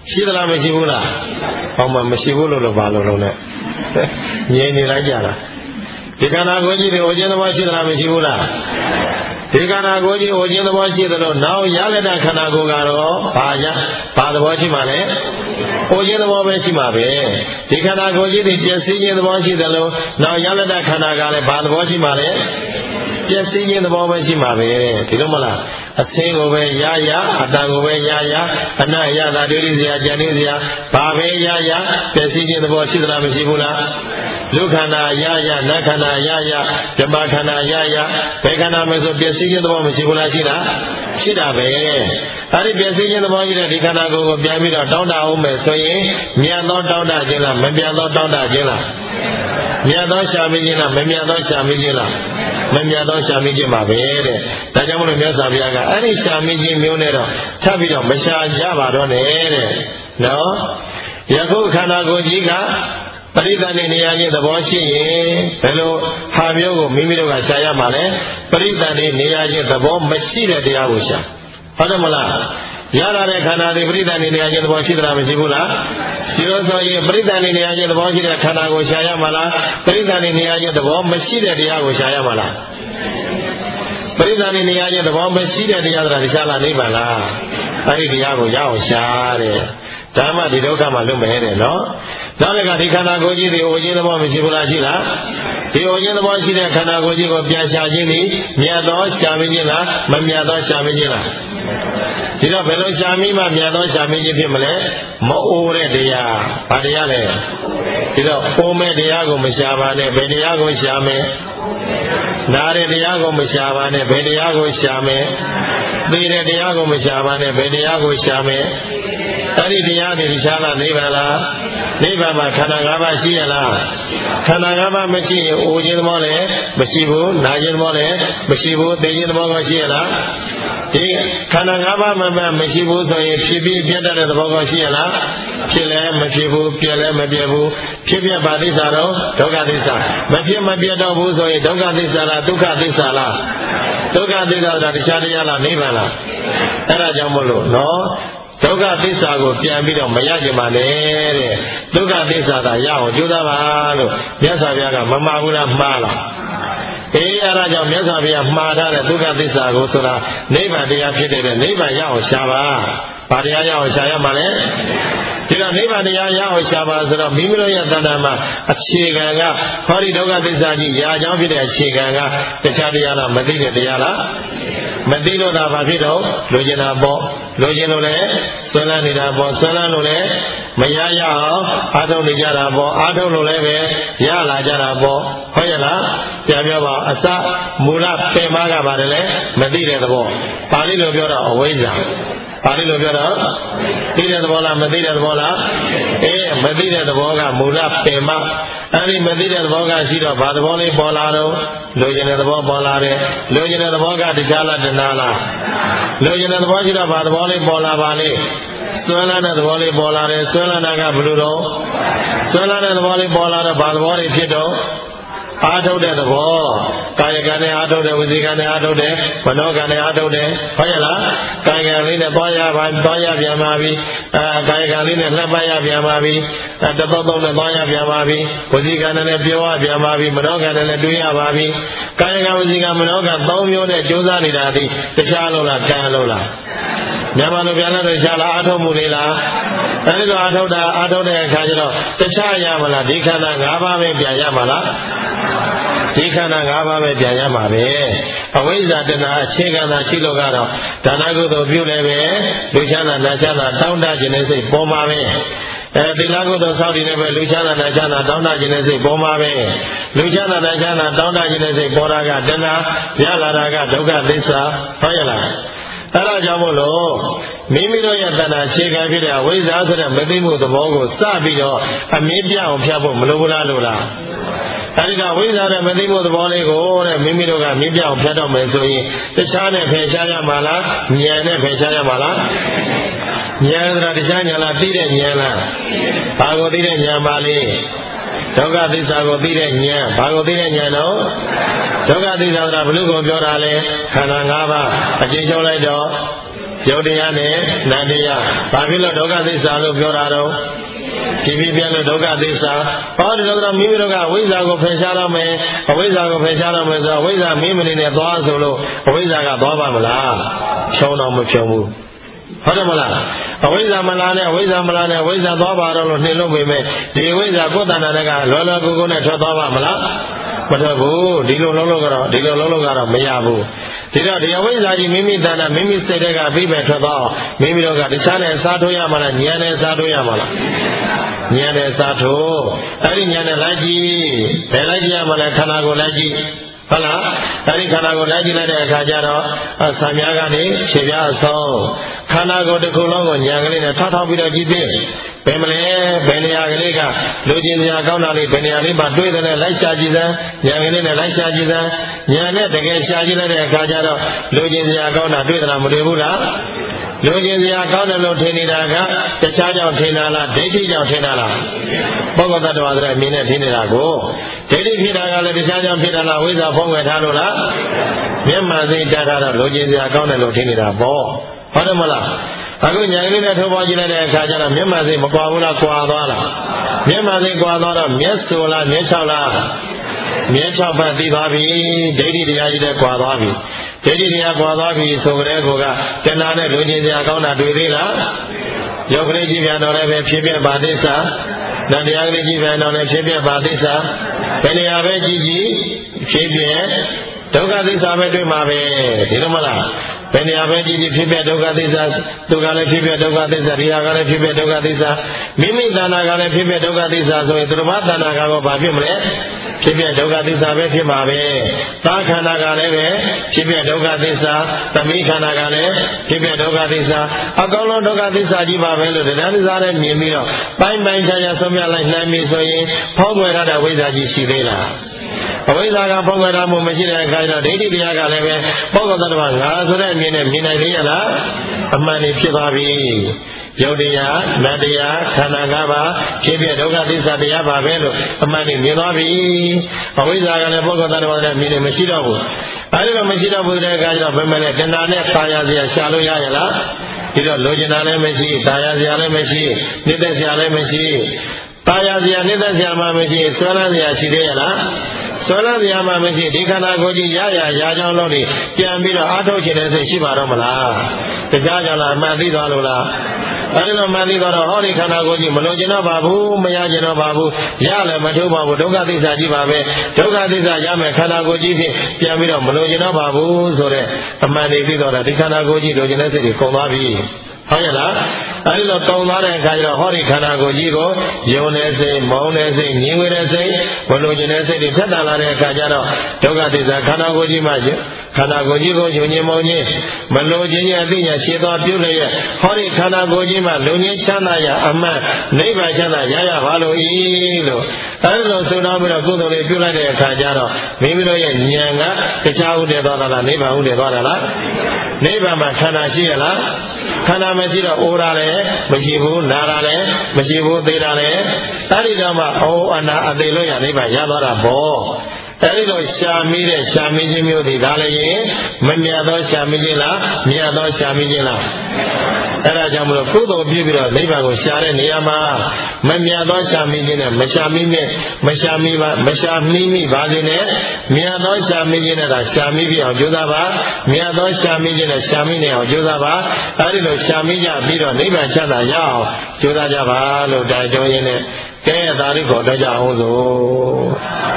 ရှိသလားမရှိဘူးလားဟောမှမရှိဘူးလို့လို့ဘာလို့လို့လဲငြင်းနေလိုက်ကြတာဒီခန္ဓာကိုယ်ကြီးတွေဟိုခြင်းသဘောရှိသလားမရှိဘူးလားဒီခန္ဓာကိုယ်ကြီးဟိုခြင်းသဘောရှိသလိုနောက်ရလက်တဲ့ခန္ဓာကိုယ်ကတော့ဘာရဘာသဘောရှိမှလဲဟိုခြင်းသဘောပဲရှိမှာပဲဒီခန္ဓာကိုယ်ကြီးတွေပျက်စီးခြင်းသဘောရှိသလိုနောက်ရလက်တဲ့ခန္ဓာကလည်းဘာသဘောရှိမှလဲပျက်စီးခြင်းသဘောပဲရှိမှာပဲဒီလိုမလားအစင်းကိုပဲရရအတန်ကိုပဲရရအနရတာဒုတိယဇာကြံနေဇာဘာပဲရရပျက်စီးခြင်းသဘောရှိသလားမရှိဘူးလားလူခန္ဓာရရနတ်ခန္ဓာရရဓမ္မခန္ဓာရရဘယ်ခန္ဓာမှာဆိုပျက်စီးခြင်းသဘောမရှိဘူးလားရှိလားရှိတာပဲအဲဒီပျက်စီးခြင်းသဘောရှိတဲ့ဒီခန္ဓာကိုယ်ကိုပြန်ပြီးတော့တောင်းတအောင်မယ်ဆိုရင်မြတ်သောတောင်းတခြင်းလားမမြတ်သောတောင်းတခြင်းလားမြတ်သောရှာမိခြင်းလားမမြတ်သောရှာမိခြင်းလားမမြတ်သောရှာမိခြင်းပါပဲတဲ့ဒါကြောင့်မလို့မြတ်စွာဘုရားကအဲ့ဒီရှာမိခြင်းမျိုးနဲ့တော့ထပ်ပြီးတော့မရှာကြပါတော့နဲ့တဲ့နော်ယခုခန္ဓာကိုယ်ကြီးကပရိသတ်နေနေရခြင်းသဘောရှိရင်ဘယ်လိုဟာမျိုးကိုမိမိတို့ကရှာရမှာလဲပရိသတ်နေနေရခြင်းသဘောမရှိတဲ့တရားကိုရှာဟုတ်တယ်မလားရလာတဲ့ခန္ဓာတွေပရိသတ်နေနေရခြင်းသဘောရှိသလားမရှိဘူးလားရှိလို့ဆိုရင်ပရိသတ်နေနေရခြင်းသဘောရှိတဲ့ခန္ဓာကိုရှာရမှာလားပရိသတ်နေနေရခြင်းသဘောမရှိတဲ့တရားကိုရှာရမှာလားပရိသတ်နေနေရခြင်းသဘောမရှိတဲ့တရားဆိုတာတရားလားနိဗ္ဗာန်လားအဲ့ဒီတရားကိုရအောင်ရှာတဲ့ဓမ္မဒီဒုက္ခမှာလွတ်မယ်တဲ့နော်နောက်တစ်ခါဒီခန္ဓာကိုယ်ကြီးတွေအိုခြင်းသဘောမရှိဘူးလားရှိလားဒီအိုခြင်းသဘောရှိတဲ့ခန္ဓာကိုယ်ကြီးကိုပြန်ရှာခြင်းဒီမြတ်သောရှာမင်းခြင်းလားမမြတ်သောရှာမင်းခြင်းလားဒီတော့ဘယ်လိုရှာမိမှမြတ်သောရှာမင်းခြင်းဖြစ်မလဲမအိုတဲ့တရားဘာတရားလဲဒီတော့အိုမဲ့တရားကိုမရှာပါနဲ့ဘယ်တရားကိုရှာမယ်နားတဲ့တရားကိုမရှာပါနဲ့ဘယ်တရားကိုရှာမယ်သိတဲ့တရားကိုမရှာပါနဲ့ဘယ်တရားကိုရှာမယ်အဲ့ဒီတရားတွေရှားလားနိဗ္ဗာန်လားနိဗ္ဗာန်မှာခန္ဓာ၅ပါးရှိရလားခန္ဓာ၅ပါးမရှိရင်အိုခြင်းသဘောလည်းမရှိဘူးနာခြင်းသဘောလည်းမရှိဘူးသိခြင်းသဘောကရှိရလားဒီခန္ဓာ၅ပါးမှမှမရှိဘူးဆိုရင်ဖြစ်ပြီးပြတ်တတ်တဲ့သဘောကရှိရလားဖြစ်လည်းမဖြစ်ဘူးပြတ်လည်းမပြတ်ဘူးဖြစ်ပြပါသစ္စာတော့ဒုက္ခသစ္စာမဖြစ်မပြတ်တော့ဘူးဆိုရင်ဒုက္ခသစ္စာလားဒုက္ခသစ္စာလားဒုက္ခသစ္စာဆိုတာတရားတရားလားနိဗ္ဗာန်လားအဲ့ဒါကြောင့်မို့လို့နော်ဒုက္ခသစ္စာကိုပြန်ပြီးတော့မရကြပါနဲ့တဲ့ဒုက္ခသစ္စာသာရအောင်ကြိုးစားပါလို့မြတ်စွာဘုရားကမမှားဘူးလားမှားလားအေးအဲ့ဒါကြောင့်မြတ်စွာဘုရားမှားထားတဲ့ဒုက္ခသစ္စာကိုဆိုတာနိဗ္ဗာန်တရားဖြစ်တဲ့နိဗ္ဗာန်ရအောင်ရှာပါဘာတရားရအောင်ရှာရမှာလဲဒီတော့နိဗ္ဗာန်တရားရအောင်ရှာပါဆိုတော့မိမိတို့ရဲ့တဏ္ဍာမှာအခြေခံကဟောဒီဒုက္ခသစ္စာကြီးရာကြောင်းဖြစ်တဲ့အခြေခံကတရားတရားလားမသိတဲ့တရားလားမသိလို့သာဘာဖြစ်တော့လိုချင်တာပေါ့လိုချင်လို့လည်းဆွဲလန်းနေတာပေါ့ဆွဲလန်းလို့လည်းမရရအောင်အားထုတ်နေကြတာပေါ့အားထုတ်လို့လည်းပဲရလာကြတာပေါ့ဟုတ်ရဲ့လားပြန်ပြောပါအစမူလပင်မကပါတယ်လေမသိတဲ့သဘောပါဠိလိုပြောတော့အဝိဇ္ဇာပါဠိလိုပြောတော့သိတဲ့သဘောလားမသိတဲ့သဘောလားအေးမသိတဲ့သဘောကမူလပင်မအဲ့ဒီမသိတဲ့သဘောကရှိတော့ဘာသဘောလေးပေါ်လာတော့လိုချင်တဲ့သဘောပေါ်လာတယ်လိုချင်တဲ့သဘောကတရားလားတဏှာလားလိုချင်တဲ့သဘောရှိတော့ဘာသဘောလေးပေါ်လာပါလေဆွဲလန်းတဲ့သဘောလေးပေါ်လာတယ်ဆွဲလန်းတာကဘယ်လိုတော့ဆွဲလန်းတဲ့သဘောလေးပေါ်လာတော့ဘာသဘောလေးဖြစ်တော့အားထုတ်တဲ့သဘောကာယကံနဲ့အားထုတ်တယ်ဝစီကံနဲ့အားထုတ်တယ်မနောကံနဲ့အားထုတ်တယ်ဟုတ်ရဲ့လားကာယကံလေးနဲ့သွားရပါသွားရပြန်ပါပြီအဲကာယကံလေးနဲ့လှပ်ပတ်ရပြန်ပါပြီအဲတပတ်သုံးနဲ့သွားရပြန်ပါပြီဝစီကံနဲ့ပြောရပြန်ပါပြီမနောကံနဲ့တွေးရပါပြီကာယကံဝစီကံမနောကံသုံးမျိုးနဲ့ကြိုးစားနေတာဒီတခြားလို့လားကံလို့လားမြန်မာလူပြန်လာတော့ရှားလားအားထုတ်မှုလေးလားအဲဒီလိုအားထုတ်တာအားထုတ်တဲ့အခါကျတော့တခြားရမလားဒီခန္ဓာ၅ပါးပဲပြန်ရမှာလားဒီခန္ဓာ၅ပါးပဲပြန်ရမှာပဲအဝိဇ္ဇာတဏှာအခြေခံသာရှိလို့ကတော့ဒါနကုသိုလ်ပြုလည်းပဲလူချမ်းသာနာချမ်းသာတောင်းတခြင်းနဲ့စိတ်ပေါ်မှာပဲအဲသီလကုသိုလ်ဆောက်တည်လည်းပဲလူချမ်းသာနာချမ်းသာတောင်းတခြင်းနဲ့စိတ်ပေါ်မှာပဲလူချမ်းသာနာချမ်းသာတောင်းတခြင်းနဲ့စိတ်ပေါ်တာကတဏှာရလာတာကဒုက္ခသစ္စာဟုတ်ရဲ့လားအဲ့ဒါကြောင့်မို့လို့မိမိတို့ရဲ့တဏှာအခြေခံဖြစ်တဲ့အဝိဇ္ဇာဆိုတဲ့မသိမှုသဘောကိုစပြီးတော့အမြင့်ပြအောင်ဖြတ်ဖို့မလိုဘူးလားလို့လားအဲဒီကဝိဇ္ဇာနဲ့မသိမှုသဘောလေးကိုတဲ့မိမိတို့ကမြင့်ပြအောင်ဖြတ်တော့မယ်ဆိုရင်တခြားနဲ့ဖယ်ရှားရမှာလားဉာဏ်နဲ့ဖယ်ရှားရမှာလားဉာဏ်ဆိုတာတခြားဉာဏ်လားသိတဲ့ဉာဏ်လားဘာကိုသိတဲ့ဉာဏ်ပါလဲဒုက္ခသစ္စာကိုသိတဲ့ဉာဏ်ဘာကိုသိတဲ့ဉာဏ်တော့ဒုက္ခသစ္စာဆိုတာဘယ်လိုကိုပြောတာလဲခန္ဓာ၅ပါးအချင်းချုပ်လိုက်တော့ယုတ်တရားနဲ့နန္တရားဘာဖြစ်လို့ဒုက္ခသစ္စာလို့ပြောတာတော့ဒီပြပြလို့ဒုက္ခသစ္စာဟောဒီလိုတော့မိမိတို့ကအဝိဇ္ဇာကိုဖယ်ရှားတော့မယ်အဝိဇ္ဇာကိုဖယ်ရှားတော့မယ်ဆိုတော့အဝိဇ္ဇာမိမိနေသွားဆိုလို့အဝိဇ္ဇာကသွားပါမလားဖြုံတော့မဖြုံဘူးဟုတ်တယ်မလားအဝိဇ္ဇာမလားနဲ့အဝိဇ္ဇာမလားနဲ့အဝိဇ္ဇာသွားပါတော့လို့နှိမ့်လို့ပေမဲ့ဒီအဝိဇ္ဇာကိုယ်တဏ္ဍာတကလောလောကူကူနဲ့ထွက်သွားပါမလားမထွက်ဘူးဒီလိုလုံးလို့ကတော့ဒီလိုလုံးလို့ကတော့မရဘူးဒီတော့ဒီအဝိဇ္ဇာကြီးမိမိတဏ္ဍာမိမိစိတ်တွေကပြီးပဲထွက်သွားမိမိတို့ကတခြားနဲ့စားထိုးရမှာလားဉာဏ်နဲ့စားထိုးရမှာလားဉာဏ်နဲ့စားထိုးအဲ့ဒီဉာဏ်နဲ့လိုက်ကြည့်ဘယ်လိုက်ကြည့်ရမှာလဲခန္ဓာကိုယ်လိုက်ကြည့်ဟုတ်လားအဲဒီခန္ဓာကိုယ်လိုက်ကြည့်လိုက်တဲ့အခါကျတော့ဆံမြားကနေခြေပြားအဆုံးခန္ဓာကိုယ်တစ်ခုလုံးကိုဉာဏ်ကလေးနဲ့ထောက်ထောက်ပြီးတော့ကြည့်သေးဘယ်မလဲဘယ်နေရာကလေးကလူကျင်စရာကောင်းတာလေးဘယ်နေရာလေးမှာတွေ့တယ်လိုက်ရှာကြည့်စမ်းဉာဏ်ကလေးနဲ့လိုက်ရှာကြည့်စမ်းဉာဏ်နဲ့တကယ်ရှာကြည့်လိုက်တဲ့အခါကျတော့လူကျင်စရာကောင်းတာတွေ့သလားမတွေ့ဘူးလားလူကျင်စရာကောင်းတယ်လို့ထင်နေတာကတခြားကြောင့်ထင်တာလားဒိဋ္ဌိကြောင့်ထင်တာလားပုဂ္ဂိုလ်တ attva ဆိုတဲ့အမြင်နဲ့ထင်နေတာကိုဒိဋ္ဌိဖြစ်တာကလည်းတခြားကြောင့်ဖြစ်တာလားဝိဇ္ဇာဖုံးဝယ်ထားလို့လားမျက်မှန်စိတ်တတ်တာတော့လူကျင်စရာကောင်းတယ်လို့ထင်နေတာပေါ့ဟုတ်တယ်မလားအခုညာကလေးနဲ့ထိုးပေါ်ကြည့်လိုက်တဲ့အခါကျတော့မျက်မှန်စိတ်မကွာဘူးလားကွာသွားလားမျက်မှန်စိတ်ကွာသွားတော့မျက်ဆိုလားမျက်ချောက်လားမျက်ချောက်ပတ်သိသွားပြီဒိဋ္ဌိတရားကြီးလည်းကွာသွားပြီဒိဋ္ဌိတရားကွာသွားပြီဆိုကြတဲ့ကောကတဏှာနဲ့လူကျင်စရာကောင်းတာတွေ့သေးလားယုတ်ကလေးကြည့်ပြန်တော့လည်းပဲဖြစ်ပြပါသစ္စာနန္တရားကလေးကြည့်ပြန်တော့လည်းဖြစ်ပြပါသစ္စာဘယ်နေရာပဲကြည့်ကြည့်ဖြစ်ပြဒုက္ခသစ္စာပဲတွေ့မှာပဲဒီလိုမလားဘယ်နေရာပဲကြည့်ကြည့်ဖြစ်ပြဒုက္ခသစ္စာသူကလည်းဖြစ်ပြဒုက္ခသစ္စာဒီဟာကလည်းဖြစ်ပြဒုက္ခသစ္စာမိမိတဏှာကလည်းဖြစ်ပြဒုက္ခသစ္စာဆိုရင်သူတော်ဘာတဏှာကတော့ဘာဖြစ်မလဲဖြစ်ပြဒုက္ခသစ္စာပဲဖြစ်မှာပဲသာခန္ဓာကလည်းပဲဖြစ်ပြဒုက္ခသစ္စာသမိခန္ဓာကလည်းဖြစ်ပြဒုက္ခသစ္စာအကောင်လုံးဒုက္ခသစ္စာကြီးပါပဲလို့တရားသစ္စာနဲ့မြင်ပြီးတော့ပိုင်းပိုင်းခြားခြားဆုံးမြတ်လိုက်နိုင်ပြီဆိုရင်ဖောက်ွယ်ရတဲ့ဝိဇ္ဇာကြီးရှိသေးလားအဝိဇ္ဇာကဖောက်ွယ်တာမှမရှိတဲ့အခါကျတော့ဒိဋ္ဌိတရားကလည်းပဲပုဂ္ဂိုလ်တ attva ငါဆိုတဲ့အမြင်နဲ့မြင်နိုင်သေးရလားအမှန်ကြီးဖြစ်သွားပြီယုတ်တရားနတ္တရားခန္ဓာ၅ပါးဖြစ်ပြဒုက္ခသစ္စာတရားပါပဲလို့အမှန်ကြီးမြင်သွားပြီအဝိဇ္ဇာကလည်းပုဂ္ဂိုလ်တ attva နဲ့မြင်နေမရှိတော့ဘူးအဲဒီလိုမရှိတော့ဘူးတဲ့အခါကျတော့ဘယ်မှလည်းတဏှာနဲ့ပါရစရာရှာလို့ရရလားဒီတော့လိုချင်တာလည်းမရှိတာယာစရာလည်းမရှိနှိမ့်သက်စရာလည်းမရှိတာယာစရာနှိမ့်သက်စရာမှမရှိဆွဲလန်းစရာရှိသေးရလားဆွဲလန်းစရာမှမရှိဒီခန္ဓာကိုယ်ကြီးရရရာကြောင်းလို့နေပြန်ပြီးတော့အားထုတ်ခြင်းနဲ့စိတ်ရှိပါတော့မလားတခြားကြောင့်လားအမှန်သိသွားလို့လားအဲဒီလိုမှန်သိသွားတော့ဟောဒီခန္ဓာကိုယ်ကြီးမလို့ကျင်တော့ပါဘူးမရကျင်တော့ပါဘူးရလည်းမထုတ်ပါဘူးဒုက္ခသစ္စာကြီးပါပဲဒုက္ခသစ္စာရမယ်ခန္ဓာကိုယ်ကြီးဖြင့်ပြန်ပြီးတော့မလို့ကျင်တော့ပါဘူးဆိုတဲ့အမှန်သိသွားတာဒီခန္ဓာကိုယ်ကြီးလိုချင်တဲ့စိတ်တွေကုန်သွားပြီဟုတ်ရဲ့လားအဲဒီလိုတုံသွားတဲ့အခါကျတော့ဟောဒီခန္ဓာကိုယ်ကြီးကိုယုံတဲ့စိတ်မောင်းတဲ့စိတ်ငြင်းဝဲတဲ့စိတ်ဘလိုချင်တဲ့စိတ်တွေဆက်တာလာတဲ့အခါကျတော့ဒုက္ခသစ္စာခန္ဓာကိုယ်ကြီးမှခန္ဓာကိုယ်ကြီးကိုယုံညင်မောင်းခြင်းမလိုခြင်းရဲ့အသိဉာဏ်ရှင်းသွားပြုလျက်ဟောဒီခန္ဓာကိုယ်ကြီးမှလုံငင်းချမ်းသာရအမှန်နိဗ္ဗာန်ချမ်းသာရရပါလို့ဤလို့အဲဒီလိုဆိုတော့ပြီးတော့ကုသိုလ်လေးပြုလိုက်တဲ့အခါကျတော့မိမိတို့ရဲ့ဉာဏ်ကတခြားဥတည်သွားတာလားနိဗ္ဗာန်ဥတည်သွားတာလားနိဗ္ဗာန်မှာခန္ဓာရှိရလားခန္ဓာမရှိတော့အိုတာလည်းမရှိဘူးနာတာလည်းမရှိဘူးသိတာလည်းအဲဒီတော့မှအိုအနာအသေးလို့ရနိဗ္ဗာန်ရသွားတာပေါ့အဲဒီလိုရှာမိတဲ့ရှာမိခြင်းမျိုးဒီဒါလည်းမမြတ်သောရှာမိခြင်းလားမြတ်သောရှာမိခြင်းလားအဲဒါကြောင့်မလို့ကုသိုလ်ပြုပြီးတော့နိဗ္ဗာန်ကိုရှာတဲ့နေရာမှာမမြတ်သောရှာမိခြင်းနဲ့မရှာမိနဲ့မရှာမိပါမရှာမိမိပါစေနဲ့မြတ်သောရှာမိခြင်းနဲ့ဒါရှာမိပြီးအောင်ကြိုးစားပါမြတ်သောရှာမိခြင်းနဲ့ရှာမိနေအောင်ကြိုးစားပါအဲဒီလိုရှာမိကြပြီးတော့နိဗ္ဗာန်ချမ်းသာရအောင်ကြိုးစားကြပါလို့တိုက်တွန်းရင်းနဲ့ကဲသာရိကိုတော့ကြအောင်စို့